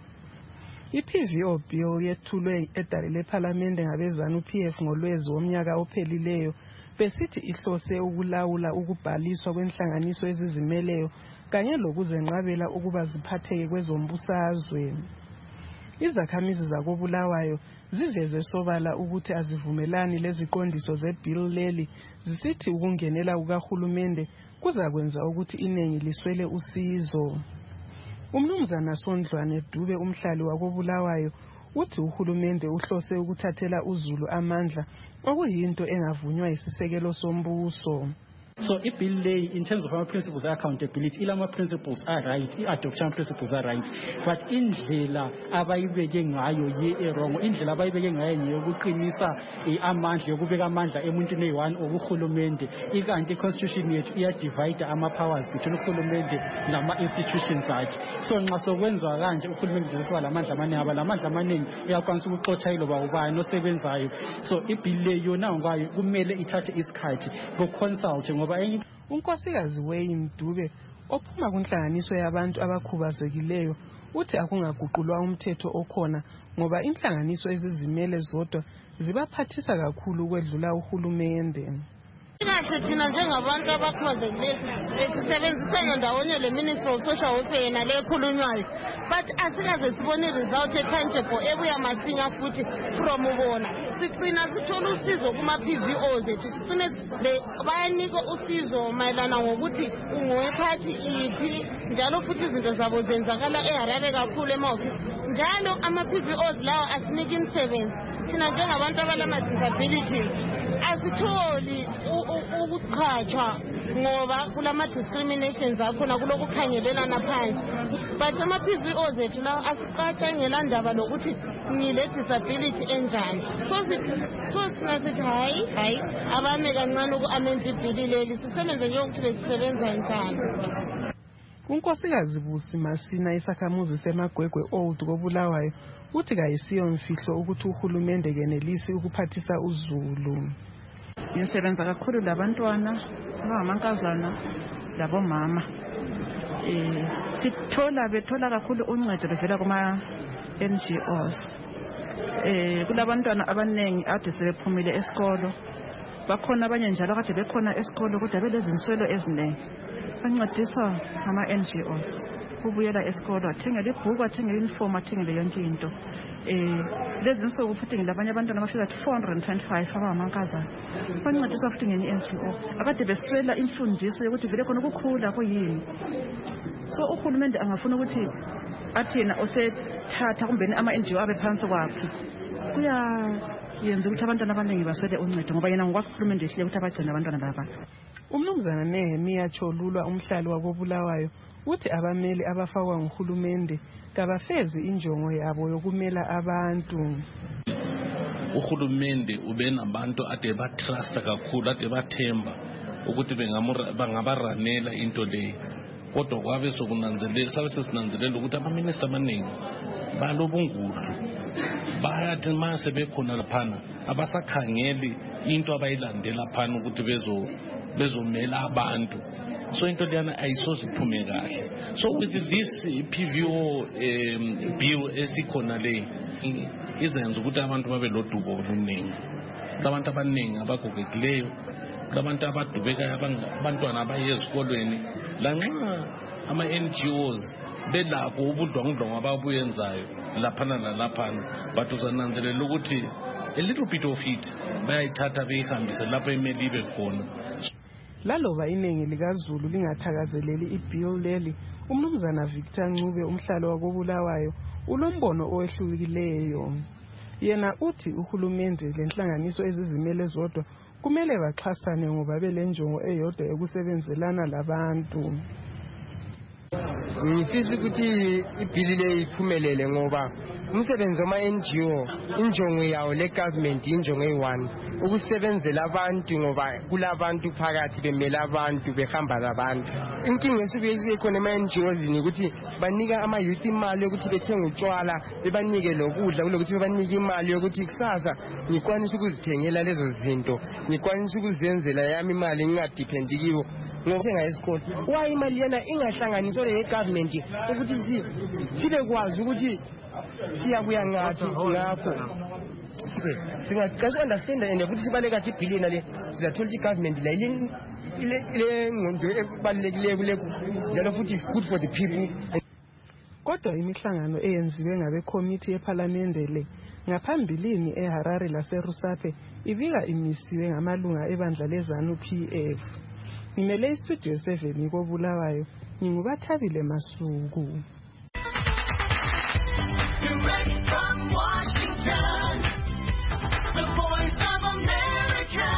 I-PVO bill yethulwe edale lePhalamende ngabeZANU-PF ngolwezi womnyaka ophelileyo besithi ihlose ukulawula ukubhaliswa kwenhlanganiso ezizimeleyo kanye lokuzenqabela ukuba ziphatheke kwezombusazwe. Izakhamizi zakoBulawayo ziveze sobala ukuthi azivumelani leziqondiso zebill leli zisithi ukungenela kukahulumende kuzakwenza ukuthi iningi liswele usizo. Umnumzana Sondlwane Dube umhlali wakoBulawayo uthi uhulumende uhlose ukuthathela uZulu amandla okuyinto engavunywa isisekelo sombuso. So i-bill lay, in terms of our principles of accountability, ilama principles are right, i-adoption principles are right, but indlela abayibeke ngayo ye-wrong, indlela abayibeke ngayo ngeyokuqinisa amandla yokubeka amandla emuntwini eyi-one okuhulumende, ikanti i-constitution yethu iyadivide ama-powers between uhulumende nama-institutions akhe. So nxa sokwenzwa kanje uhulumende zesiba lamandla amaningi, aba lamandla amaningi uyakwanisa ukuxotsha iloba ubani osebenzayo. So i-bill lay yona ngokwayo kumele ithathe isikhathi ku-consult. Unkosikazi Wayne Mdube ophuma kunhlanganiso yabantu abakhubazekileyo uthi akungaguqulwa umthetho okhona ngoba inhlanganiso ezizimele zodwa zibaphathisa kakhulu ukwedlula uhulumende. Thina njengabantu abakhubazekileyo sisebenzisana ndawonye le-Ministry of Social Welfare nale ekhulunywayo, but asikaze sibone i-result e-tangible ebuya masinya futhi from ubona. Sigcina sithola usizo kuma-PVO zethu, sigcine bayanika usizo mayelana ngokuthi ungowephathi iphi, njalo futhi izinto zabo zenzakala eHarare kakhulu ema-ofisi. Njalo ama-PVOs lawo asinika imisebenzi. Thina njengabantu abalama-disabilities asitholi ukuqhatshwa ngoba kulama-discriminations akhona kulokukhangelelana phansi. But ama-PVO zethu lawo asiqatshangela ndaba lokuthi ngile-disability enjani. So singasithi hayi abame kancane uku-amenda ibhili leli, sisebenze njengokuthi besisebenza njani. uNkosikazi Busi Masina isakhamuzi semagwegwe old koBulawayo uthi kayisiyo mfihlo ukuthi uhulumende kenelisi ukuphathisa uZulu. Ngisebenza kakhulu labantwana abangamankazana labomama. Bethola kakhulu uncedo bevela kuma NGOs. Kulabantwana abanengi ade sebephumile esikolo. Bakhona abanye njalo kade bekhona esikolo kodwa belezinswelo eziningi. Bancediswa ama NGOs. Ubuyela esikolo athengele ibhuku, athengele uniform, athengele yonke into. Lezi nsuku futhi ngilabanye abantwana abafika 425 abangamankazana. Bancediswa futhi ngeni NGO. Akade beswela imfundiso yokuthi vele khona ukukhula kuyini. So uhulumende angafuna ukuthi athi yena osethatha kumbeni ama NGO abe phansi kwakhe. Yenza ukuthi abantwana abaningi baswele uncedo ngoba yena ngokwahulumende ehle ukuthi abagcina abantwana laba. Umnumzana Nehemiya Cholulwa umhlali wakoBulawayo uthi abameli abafakwa nguhulumende kabafezi injongo yabo yokumela abantu. Uhulumende ube nabantu ade batrusta kakhulu ade bathemba ukuthi bangabaranela into leyo. Kodwa kwabe sokunanzelela sabe sesinanzelela ukuthi abaminister abaningi balobunguhlu bayathi mase bekhona laphana abasakhangeli into abayilandela phana ukuthi bezomela abantu. So into leyana ayisoziphume kahle. So with this PVO bill esikhona le izenza ukuthi abantu babe lodubo oluningi. Abantu abaningi abagogekileyo, abantu abadubekayo, abantwana abaye ezikolweni, lanxa ama NGOs belakho ubudlongudlongo ababuyenzayo laphana nalaphana, but uzananzelela ukuthi a little bit of it bayayithatha beyihambise lapho emeli ibe khona. Laloba iningi likaZulu lingathakazeleli ibill leli, umnumzana Victor Ncube umhlalo wakoBulawayo ulombono owehlukileyo. Yena uthi uhulumende lenhlanganiso ezizimele zodwa kumele baxhasane ngoba belenjongo eyodwa yokusebenzelana labantu. Ngifisa ukuthi ibhili le iphumelele ngoba umsebenzi wama NGO injongo yawo le government injongo eyi-1 ukusebenzela abantu ngoba kulabantu phakathi bemela abantu behamba labantu. Inkinga esuke ikhona ema NGOs ni ukuthi banika ama youth imali yokuthi bethenge utshwala bebanike lokudla kulokuthi bebanike imali yokuthi kusasa ngikwanisa ukuzithengela lezo zinto, ngikwanisa ukuzenzela yami imali ngingadependi kibo ngokuthenga esikolo. Why imali yana ingahlanganiswa le government ukuthi sibe kwazi ukuthi siyabuya ngaphi ngakho singaqasha understand and ukuthi sibaleka kathi ibhillion le sizathola ukuthi government la ile ngondo ebalekile kulekho njalo futhi is good for the people. Kodwa imihlangano eyenziwe ngabe committee yeParliament le ngaphambilini eHarare laseRusaphe ibika imisiwe ngamalunga ebandla leZANU PF. Ngimele istudio 7 koBulawayo ngingubathabile Masuku. Direct from Washington, the voice of America,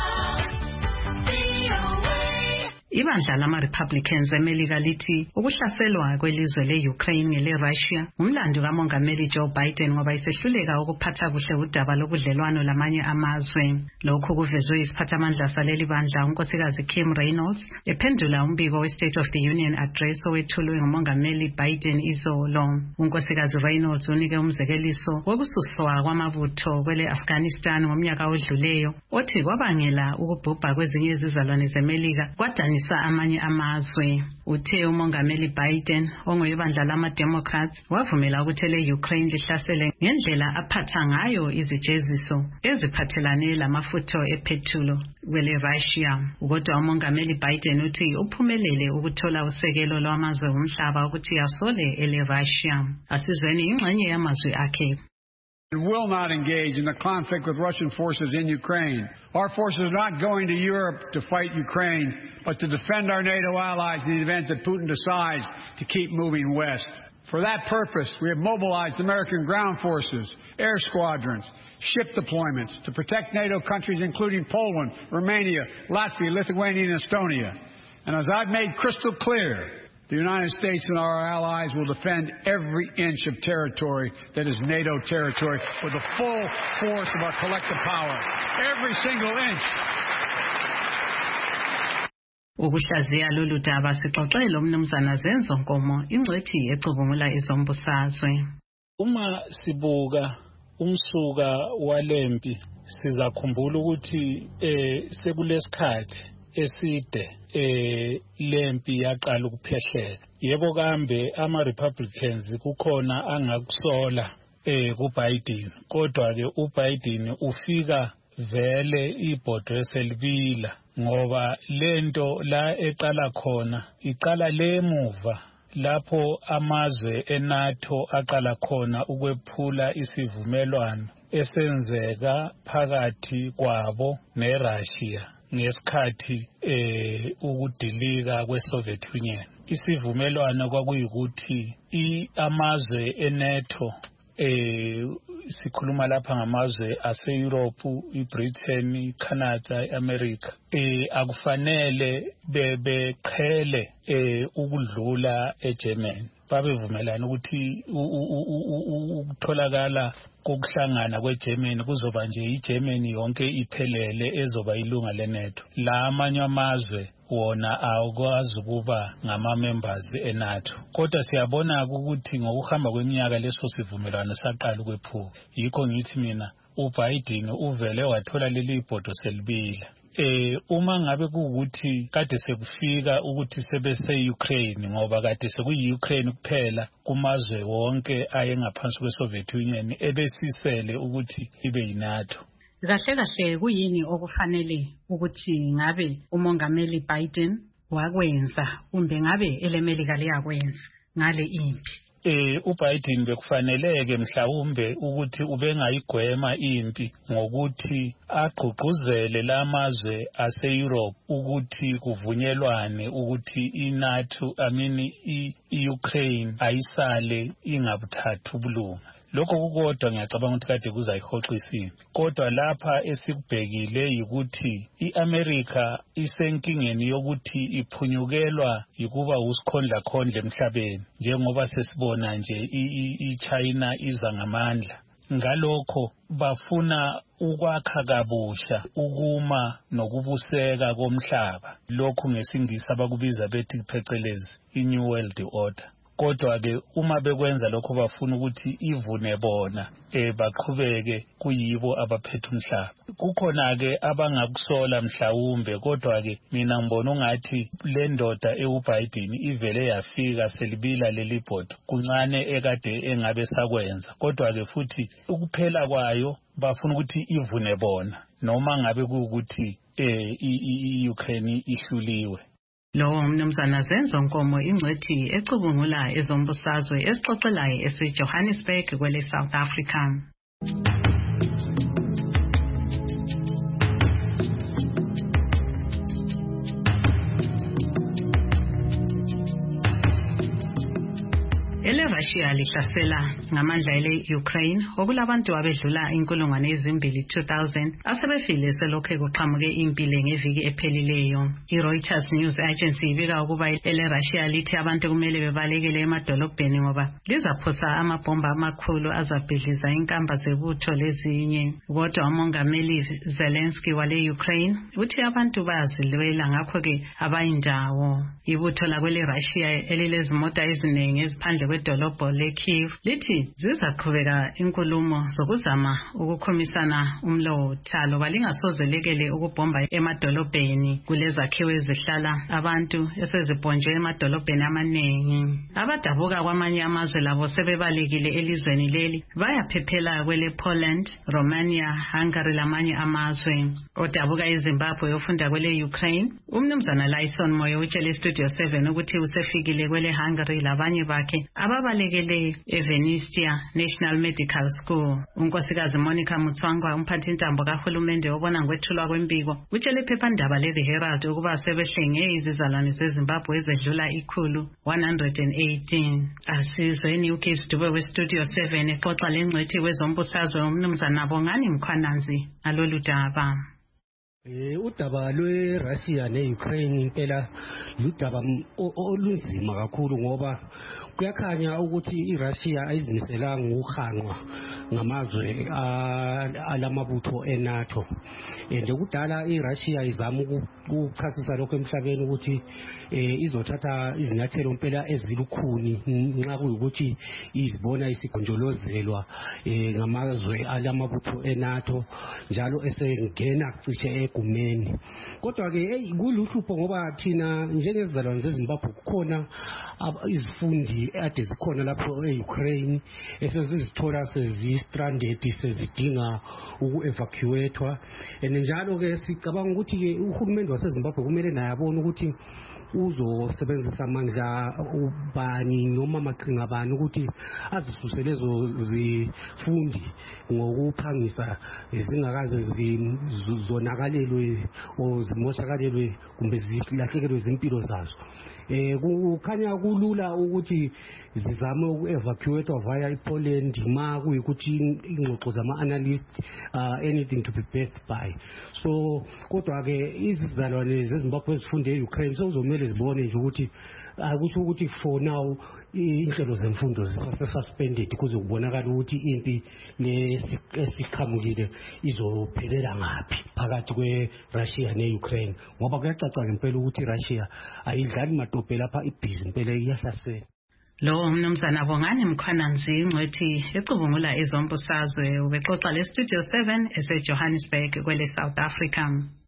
VOA. Ibandla lama-Republicans eMelika lithi ukuhlaselwa kwelizwe le-Ukraine ngele-Russia ngumlando kamongameli Joe Biden ngoba isehluleka ukuphatha kuhle udaba lobudlelwano lamanye amazwe. Lokhu kuvezwe isiphathamandla saleli bandla unkosikazi Kim Reynolds ephendula umbiko we-State of the Union Address owethulwe ngumongameli Biden izolo. Unkosikazi Reynolds unike umzekeliso wokususwa kwamabutho kwele-Afghanistan ngomnyaka odluleyo othi kwabangela ukubhubha kwezinye izizalwane zeMelika kwadanisa amanye amazwe. Uthe umongameli Biden ongowebandla lama-Democrats wavumela ukuthi le-Ukraine lihlasele ngendlela aphatha ngayo izijeziso eziphathelane lamafutho epethulo kwele-Russia. Kodwa umongameli Biden uthi uphumelele ukuthola usekelo lwamazwe omhlaba ukuthi asole ele-Russia. Asizweni ingxenye yamazwi akhe. We will not engage in the conflict with Russian forces in Ukraine. Our forces are not going to Europe to fight Ukraine, but to defend our NATO allies in the event that Putin decides to keep moving west. For that purpose, we have mobilized American ground forces, air squadrons, ship deployments to protect NATO countries including Poland, Romania, Latvia, Lithuania, and Estonia. And as I've made crystal clear, the United States and our allies will defend every inch of territory that is NATO territory with the full force of our collective power. Every single inch. Ukuhlaziya lolu daba sixoxele umnumzana Zenzo Nkomo ingcwethi ecubungula izombusazwe. Uma sibuka umsuka walempi sizakhumbula ukuthi sekulesikhathi eside lempi yaqala ukuphehleka. Yebo kambe ama Republicans kukhona angakusola kuBiden, kodwa ke uBiden ufika vele ibhodwe selibila ngoba lento la eqala khona iqala lemuva lapho amazwe eNATO aqala khona ukwephula isivumelwano esenzeka phakathi kwabo neRussia ngesikhathi ukudilika kweSoviet Union. Isivumelwano kwakuyikuthi amazwe eNATO sikhuluma lapha ngamazwe ase-Europe, iBritain, iCanada, iAmerica, akufanele beqhele ukudlula eGermany. Babevumelana ukuthi ukutholakala kokuhlangana kweGermany kuzoba nje iGermany yonke iphelele ezoba ilunga leNATO. La amanye amazwe wona awukwazi ukuba ngama-members eNATO. Kodwa siyabona ukuthi ngokuhamba kweminyaka leso sivumelwano saqala ukwephuka. Yikho ngithi mina uBiden uvele wathola leli bhodwe selibila. Uma ngabe kuukuthi kade sekufika ukuthi sebese Ukraine ngoba kade sekuyi-Ukraine kuphela kumazwe wonke ayengaphansi kweSoviet Union ebesisele ukuthi ibe yiNATO. Kahle kahle kuyini okufanele ukuthi ngabe umongameli Biden wakwenza kumbe ngabe elemelika liyakwenza ngale impi? uBiden bekufaneleke mhlawumbe ukuthi ubengayigwema impi ngokuthi agqugquzele lamazwe ase-Europe ukuthi kuvunyelwane ukuthi iNATO iUkraine ayisale ingabuthathu ubulunga. Lokho kukodwa ngiyacabanga ukuthi kade kuzayihoxisa impi. Kodwa lapha esikubhekile ukuthi iAmerica isenkingeni yokuthi iphunyukelwa yikuba usikhondla emhlabeni njengoba sesibona nje iChina iza ngamandla. Ngalokho bafuna ukwakha kabusha ukuma nokubuseka komhlaba. Lokho ngesingisi abakubiza bethi phecelezi iNew World Order. Kodwa ke uma bekwenza lokho bafuna ukuthi ivune bona baqhubeke kuyibo abaphethe umhlaba. Kukhona ke abangakusola mhlawumbe kodwa ke mina ngibona ungathi le ndoda eUBiden ivele yafika selibila leli bhodwe kuncane ekade engabe sakwenza. Kodwa ke futhi ukuphela kwayo bafuna ukuthi ivune bona noma ngabe kuukuthi iUkraine ihluliwe. Lo umnumzana Zenzo Nkomo ingcwethi ecubungula ezombusazwe esixoxelayo eseJohannesburg kwele South Africa. Russia lihlasela ngamandla ele-Ukraine okulabantu abedlula 2,000 asebefile selokhe kuqhamuke impilo ngeviki ephelileyo. I-Reuters News Agency ibika ukuba ele-Russia lithi abantu kumele bebalekele emadolobheni ngoba lizaphosa amabhomba amakhulu azabhidliza inkamba zebutho lezinye. Kodwa umongameli Zelensky wale-Ukraine uthi abantu bayazilwela ngakho-ke abayindawo. Ibutho lakwele-Russia elilezimota eziningi eziphandle kwedolobho leKyiv lithi zizaqhubeka inkulumo zokuzama ukukhomisana umlo thalo balingasozelekele ukubhomba emadolobheni kulezakhiwo ezihlala abantu esezibhonjwe emadolobheni amaningi. Abadabuka kwamanye amazwe labo sebebalekile elizweni leli bayaphephela kwele Poland, Romania, Hungary lamanye amazwe. Odabuka eZimbabwe ofunda kwele Ukraine umnumzana Lyson Moyo utshele Studio 7 ukuthi usefikile kwele Hungary labanye bakhe ababalekele eVenistia National Medical School. Unkosikazi Monica Mutswangwa umphathintambo kahulumende obona ngokwethulwa kwempiko utshele iphephandaba leThe Herald ukuba sebehlenge izizalwane zeZimbabwe ezedlula 118. Asizweni uCape Dube weStudio 7 exoxa lengcwethi wezombusazwe umnumzana Bongani Mkhwananzi alolu daba. Udaba lwe-Russia ne-Ukraine impela ludaba olunzima kakhulu ngoba kuyakhanya ukuthi iRussia ayizimiselanga ukuhanqwa ngamazwe alamabutho eNATO. Nje kudala iRussia izama ukuchasisa lokho emhlabeni ukuthi izothatha izinyathelo impela ezilukhuni nxa kuyukuthi izibona isigonjolozelwa ngamazwe alamabutho eNATO njalo esengena cishe egumeni. Kodwa ke kuluhlupho ngoba thina njengezizalwane zeZimbabwe kukhona izifundi ade zikhona lapho eUkraine esezizithola sezi-stranded sezidinga uku-evacuatwa. Njalo ke sicabanga ukuthi ke uhulumende waseZimbabwe kumele naye abone ukuthi uzosebenzisa amandla ubani noma maqhinga bani ukuthi azisuse lezo zifundi ngokuphangisa zingakaze zizonakalelwe o zimoshakalelwe kumbe zilahlekelwe izimpilo zazo. Kukhanya kulula ukuthi zizame uku-evacuate via iPoland ma kuyikuthi ingxoxo zama-analyst anything to be best by. So kodwa ke izizalwane zeZimbabwe ezifunde e-Ukraine sokuzomele zibone nje ukuthi akusho ukuthi for now inhlelo zemfundo zisasuspended kuze kubonakala ukuthi impi lesiqhamukile izophelela ngaphi phakathi kwe-Russia ne-Ukraine ngoba kuyacaca ngempela ukuthi iRussia ayidlali matope lapha ibhizi impela iyahlasela. Lo mnumzana Bongani Mkhwananzi ingcwethi ecubungula ezombusazwe ubexoxa le-Studio 7 ese-Johannesburg kwele South Africa.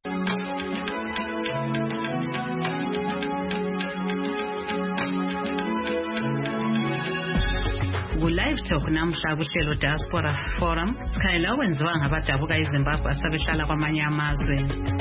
Live talk namhla kuhlelo Diaspora Forum sikhayela wenziwa ngabadabuka eZimbabwe asabehlala kwamanye amazwe.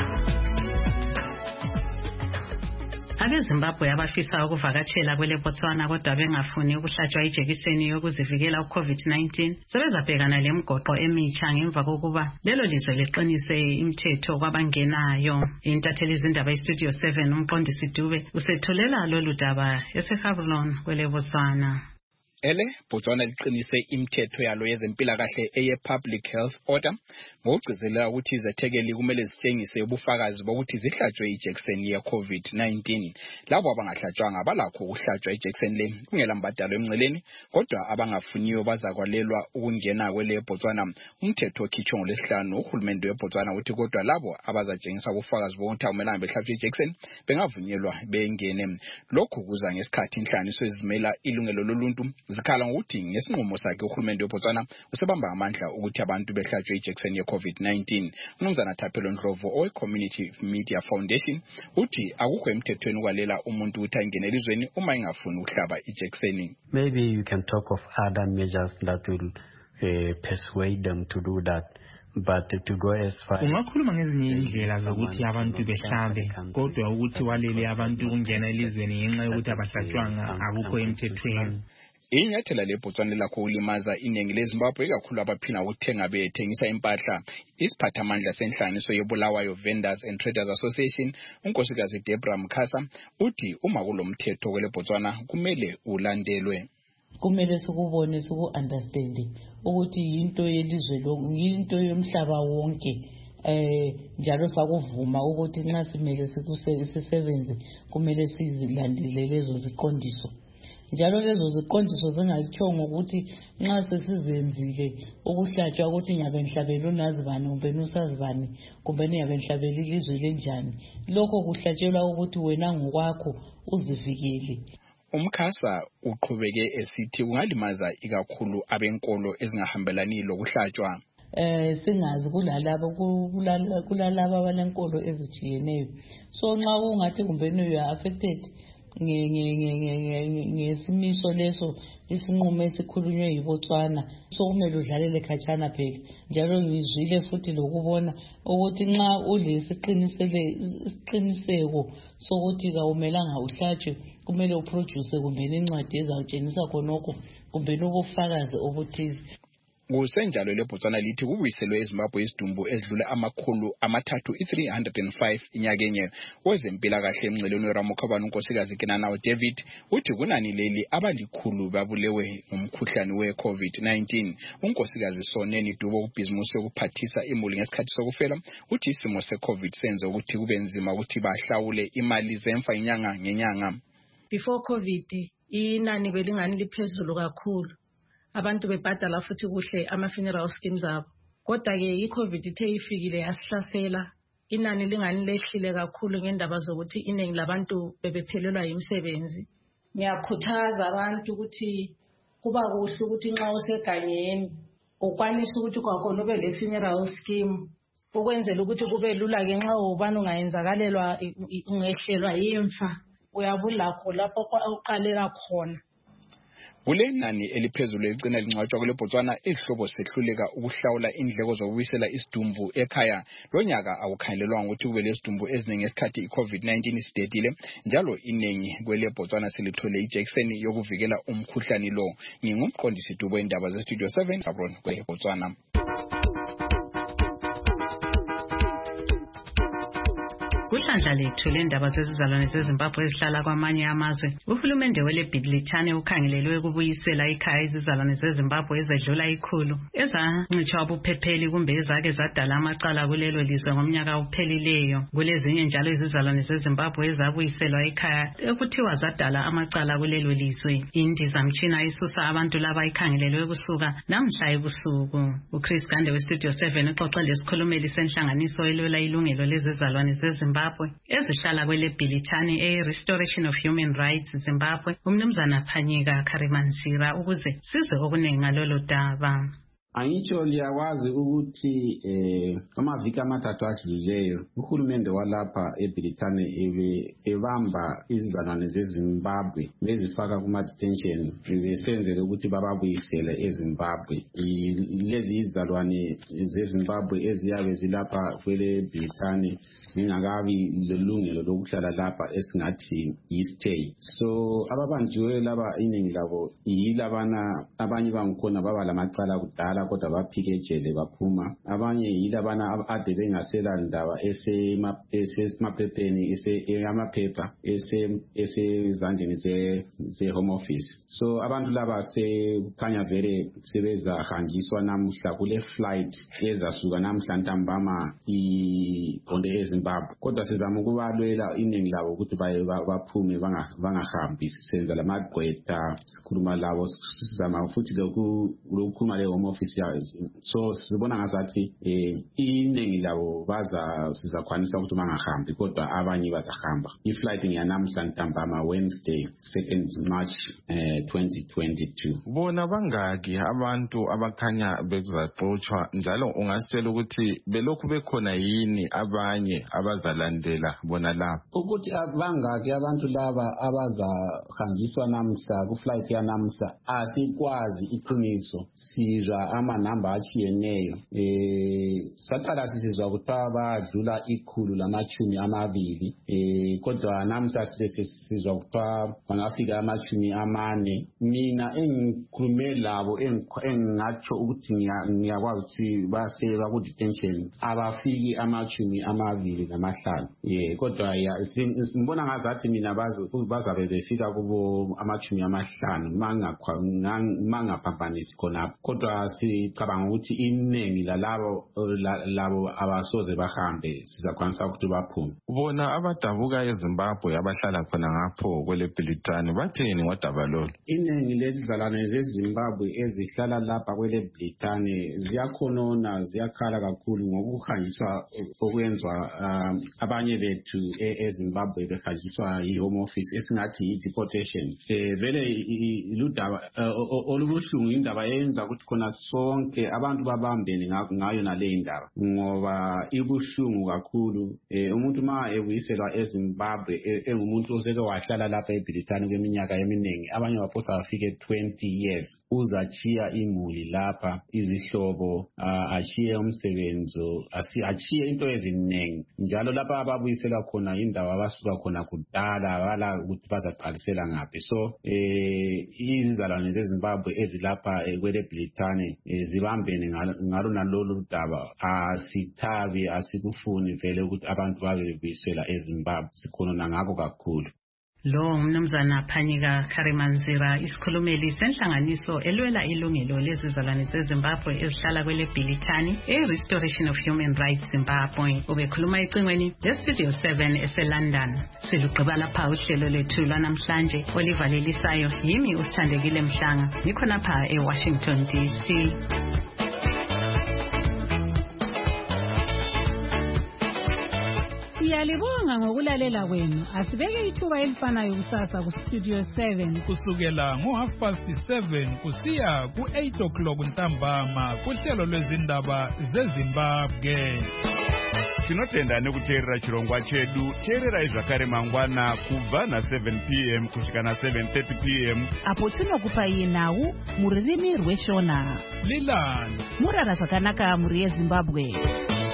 AbeZimbabwe abafisa ukuvakatshela kwele Botswana kodwa bengafuni ukuhlatshwa ijekiseni yokuzivikela ku-COVID-19 sebezabhekana lemgoqo emitsha ngemva kokuba lelo lizwe liqinise imithetho kwabangenayo. Intatheli izindaba eStudio 7 umqondisi Dube usetholela lolu daba eseGaborone kwele Botswana. Botswana liqinise imithetho yalo yezempilakahle eye-public health order ngokugcizelela ukuthi izethekeli kumele zitshengise ubufakazi bokuthi zihlatshwe ijekiseni ye-COVID-19. Labo abangahlatshwanga balakho ukuhlatshwa ijekiseni le kungela mbadalo emnceleni kodwa abangafuniyo bazakwalelwa ukungena kwele Botswana. Umthetho okhitshwe ngoLwesihlanu uhulumende weBotswana uthi kodwa labo abazatshengisa ubufakazi bokuthi akumelanga behlatshwe ijekiseni bengavunyelwa bengene. Lokhu kuza ngesikhathi inhlanganiso ezimela ilungelo loluntu zikhala ngokuthi ngesinqumo sakhe uhulumende weBotswana usebamba amandla ukuthi abantu behlatshwe ijekiseni ye-COVID-19. Umnumzana Thapelo Ndlovu owe-Community Media Foundation uthi akukho emthethweni ukwalela umuntu ukuthi angene elizweni uma engafuni ukuhlaba ijekiseni. Maybe you can talk of other measures that will persuade them to do that. But to go as far ungakhuluma ngezinye indlela zokuthi abantu behlabe kodwa ukuthi walele abantu ukungena elizweni ngenxa yokuthi abahlatshwanga akukho emthethweni. Inyathela leBotswana lakho ulimaza iningi leZimbabwe ikakhulu abaphina ukuthenga bethengisa impahla. Isiphathamandla senhlanganiso yebulawayo Vendors and Traders Association unkosikazi Deborah Mkhasa uthi uma kulomthetho kwele Botswana kumele ulandelwe. Kumele sikubone siku-understand ukuthi yinto yelizwe lonke yinto yomhlaba wonke njalo sakuvuma ukuthi nxa simele sisebenze kumele sizilandele lezo ziqondiso. Njalo lezo ziqondiso zingatshongo ukuthi nxa sesizenzile ukuhlatshwa ukuthi ngiyabe ngihlabela unazibani kumbe nusazibani kumbe ngiyabe ngihlabela ilizwe lenjani. Lokho kuhlatshelwa ukuthi wena ngokwakho uzivikele. Umkhasa uqhubeke esithi ungalimaza ikakhulu abenkolo ezingahambelani lokuhlatshwa. Singazi kulalaba abanenkolo ezijiyeneyo. So nxa ungathi kumbe you are affected ngesimiso leso isinqumo esikhulunywe yiBotswana so kumele udlalele khatshana phela. Njalo ngizwile futhi lokubona ukuthi nxa ulesiqiniseko sokuthi kawumelanga uhlatshwe kumele uproduce kumbe incwadi ezawutshengisa khonokho kumbe ubufakazi obuthize. Kusenjalo leBotswana lithi kubuyiselwe eZimbabwe isidumbu ezidlula 305 inyakenye. Wezempilakahle emncelweni weRamokhabani unkosikazi Kinanawo David uthi kunani leli abalikhulu babulewe ngumkhuhlane we-COVID-19. Unkosikazi Soneni Dubo ubhizimusi yokuphathisa imuli ngesikhathi sokufela uthi isimo se-COVID senze ukuthi kube nzima ukuthi bahlawule imali zemfa inyanga ngenyanga. Before COVID inani belingani liphezulu kakhulu, abantu bebhadala futhi kuhle ama-funeral schemes abo. Kodwa-ke i-COVID ithe ifikile yasihlasela, inani lingani lehlile kakhulu ngendaba zokuthi iningi labantu bebephelelwa yimisebenzi. Ngiyakhuthaza abantu ukuthi kuba kuhle ukuthi nxa usegangeni ukwanisa ukuthi kwakhona ube le-funeral scheme ukwenzela ukuthi kube lula-ke nxa ubani ungayenzakalelwa ungehlelwa yimfa uyabulakho lapho uqalela khona. Kule nani eliphezulu eligcina lincwatshwa kule Botswana ihlobo sehluleka ukuhlawula indleko zokubuyisela isidumbu ekhaya. Lo nyaka akukhangelelwanga ukuthi kube lesidumbu eziningi ngesikhathi i-COVID-19 isidedile, njalo iningi kwele Botswana selithole ijekiseni yokuvikela umkhuhlane lo. Ngingumqondisi Dubo indaba zeStudio 7 Sabron kwe Botswana. Kuhlandla lethu lendaba zezizalwane zeZimbabwe ezihlala kwamanye amazwe, uhulumende weleBhilitane ukhangelelwe ukubuyisela ekhaya izizalwane zeZimbabwe ezedlula ikhulu ezancitshwa ubuphepheli kumbe ezake zadala amacala kulelo lizwe ngomnyaka ophelileyo. Kulezinye njalo izizalwane zeZimbabwe ezabuyiselwa ekhaya ekuthiwa zadala amacala kulelo lizwe. Indizamtshina isusa abantu laba ikhangelelwe kusuka namhla ebusuku. uChris Gande weStudio 7 uxoxa lesikhulumeli senhlanganiso elwela ilungelo lezizalwane zeZimbabwe ezihlala kweleBhilitane Restoration of Human Rights Zimbabwe, umnumzana Phanyika Kharimanzira, ukuze sizwe okuningi ngalolo daba. Angitsho liyakwazi ukuthi amaviki amathathu adlulileyo uhulumende walapha eBhilitane ebamba izizalwane zeZimbabwe bezifaka kuma-detention besenzele ukuthi bababuyisele eZimbabwe. Lezi izizalwane zeZimbabwe eziyabe zilapha kweleBhilitane zingakabi lelungelo lokuhlala lapha esingathi yi-stay. So ababanjiwe laba iningi labo yilabana abanye bangikhona baba lamacala kudala kodwa baphike ejele baphuma. Abanye yilabana ade bengasela ndaba esemaphepheni amaphepha esezandleni ze-home office. So abantu laba sekukhanya vele sebezahanjiswa namhla kule flight ezasuka namhla ntambama iqonde eZimbabwe. Kodwa sizama ukubalwela iningi labo ukuthi baphume bangahambi, senza lamagqwetha sikhuluma labo, sizama futhi lokukhuluma le-home office. So sibona ngazathi iningi labo sizakwanisa ukuthi bangahambi, kodwa abanye bazahamba. I-flight ngiyanamhla ntambama Wednesday 2nd March 2022. Bona bangaki abantu abakhanya bezaxotshwa, njalo ungasitshela ukuthi belokhu bekhona yini abanye abazalandela bona laba? Ukuthi bangaki abantu laba abazahanjiswa namhla ku-flight yanamhla asikwazi iqiniso, sizwa amanamba achiyeneyo. Saqala sizizwa kuthiwa badlula 120, kodwa namhla sizwa kuthiwa bangafika 40. Mina engikhulume labo engingatsho ukuthi ngiyakwazi ukuthi baseba ku-detention abafiki 25. Kodwa simbona ngazathi mina bazabe befika kubo 50 mangaphambanisi khonapho. Kodwa sicabanga ukuthi iningi labo abasoze bahambe sizakwanisa ukuthi baphume. Bona abadabuka eZimbabwe abahlala khona ngapho kweleBhilitane batheni ngodaba lolu? Iningi lezizalwane zeZimbabwe ezihlala lapha kweleBhilitane ziyakhonona, ziyakhala kakhulu ngokuhanjiswa okwenzwa abanye bethu eZimbabwe behanjiswa yi-home office esingathi i-deportation. Vele ludaba olubuhlungu, indaba eyenza ukuthi khona sonke abantu babambene ngayo nale ndaba, ngoba ibuhlungu kakhulu. Umuntu ma ebuyiselwa eZimbabwe engumuntu oseke wahlala lapha eBhilitane kweminyaka eminingi, abanye baphosa bafike 20 years, uzachiya imuli lapha, izihlobo, achiye umsebenzo, achiye into eziningi. Njalo lapha ababuyiselwa khona indawo abasuka khona kudala bala ukuthi bazaqalisela ngaphi. So izizalwane zeZimbabwe ezilapha kweleBhilitane zibambene ngalo nalolu daba asithabi asikufuni vele ukuthi abantu babe bebuyisela eZimbabwe sikhuluma ngako kakhulu. Lo mnumzana Phanyika Kharimanzira isikhulumeli senhlanganiso elwela ilungelo lezizalwane zeZimbabwe ezihlala kwele Bhilitani Restoration of Human Rights Zimbabwe. Ubekhuluma ecingweni leStudio 7 eseLondon. Siluqhiba lapha uhlelo lethu lwanamhlanje olivalelisayo yimi uSithandekile Mhlanga ngikhona pha eWashington DC. Siyalibonga ngokulalela kwenu. Asibeke ithuba elifanayo kusasa ku Studio 7 kusukela ngo7:30 kusiya ku8 ntambama kuhlelo lwezindaba zeZimbabwe. Tinotenda nekuteerera chirongwa chedu. Teerera zvakare mangwana kubva na7 p.m. kusvika na7:30 p.m. apo tinokupai nhau mururimi rweShona. Lilani murara zvakanaka muri yeZimbabwe.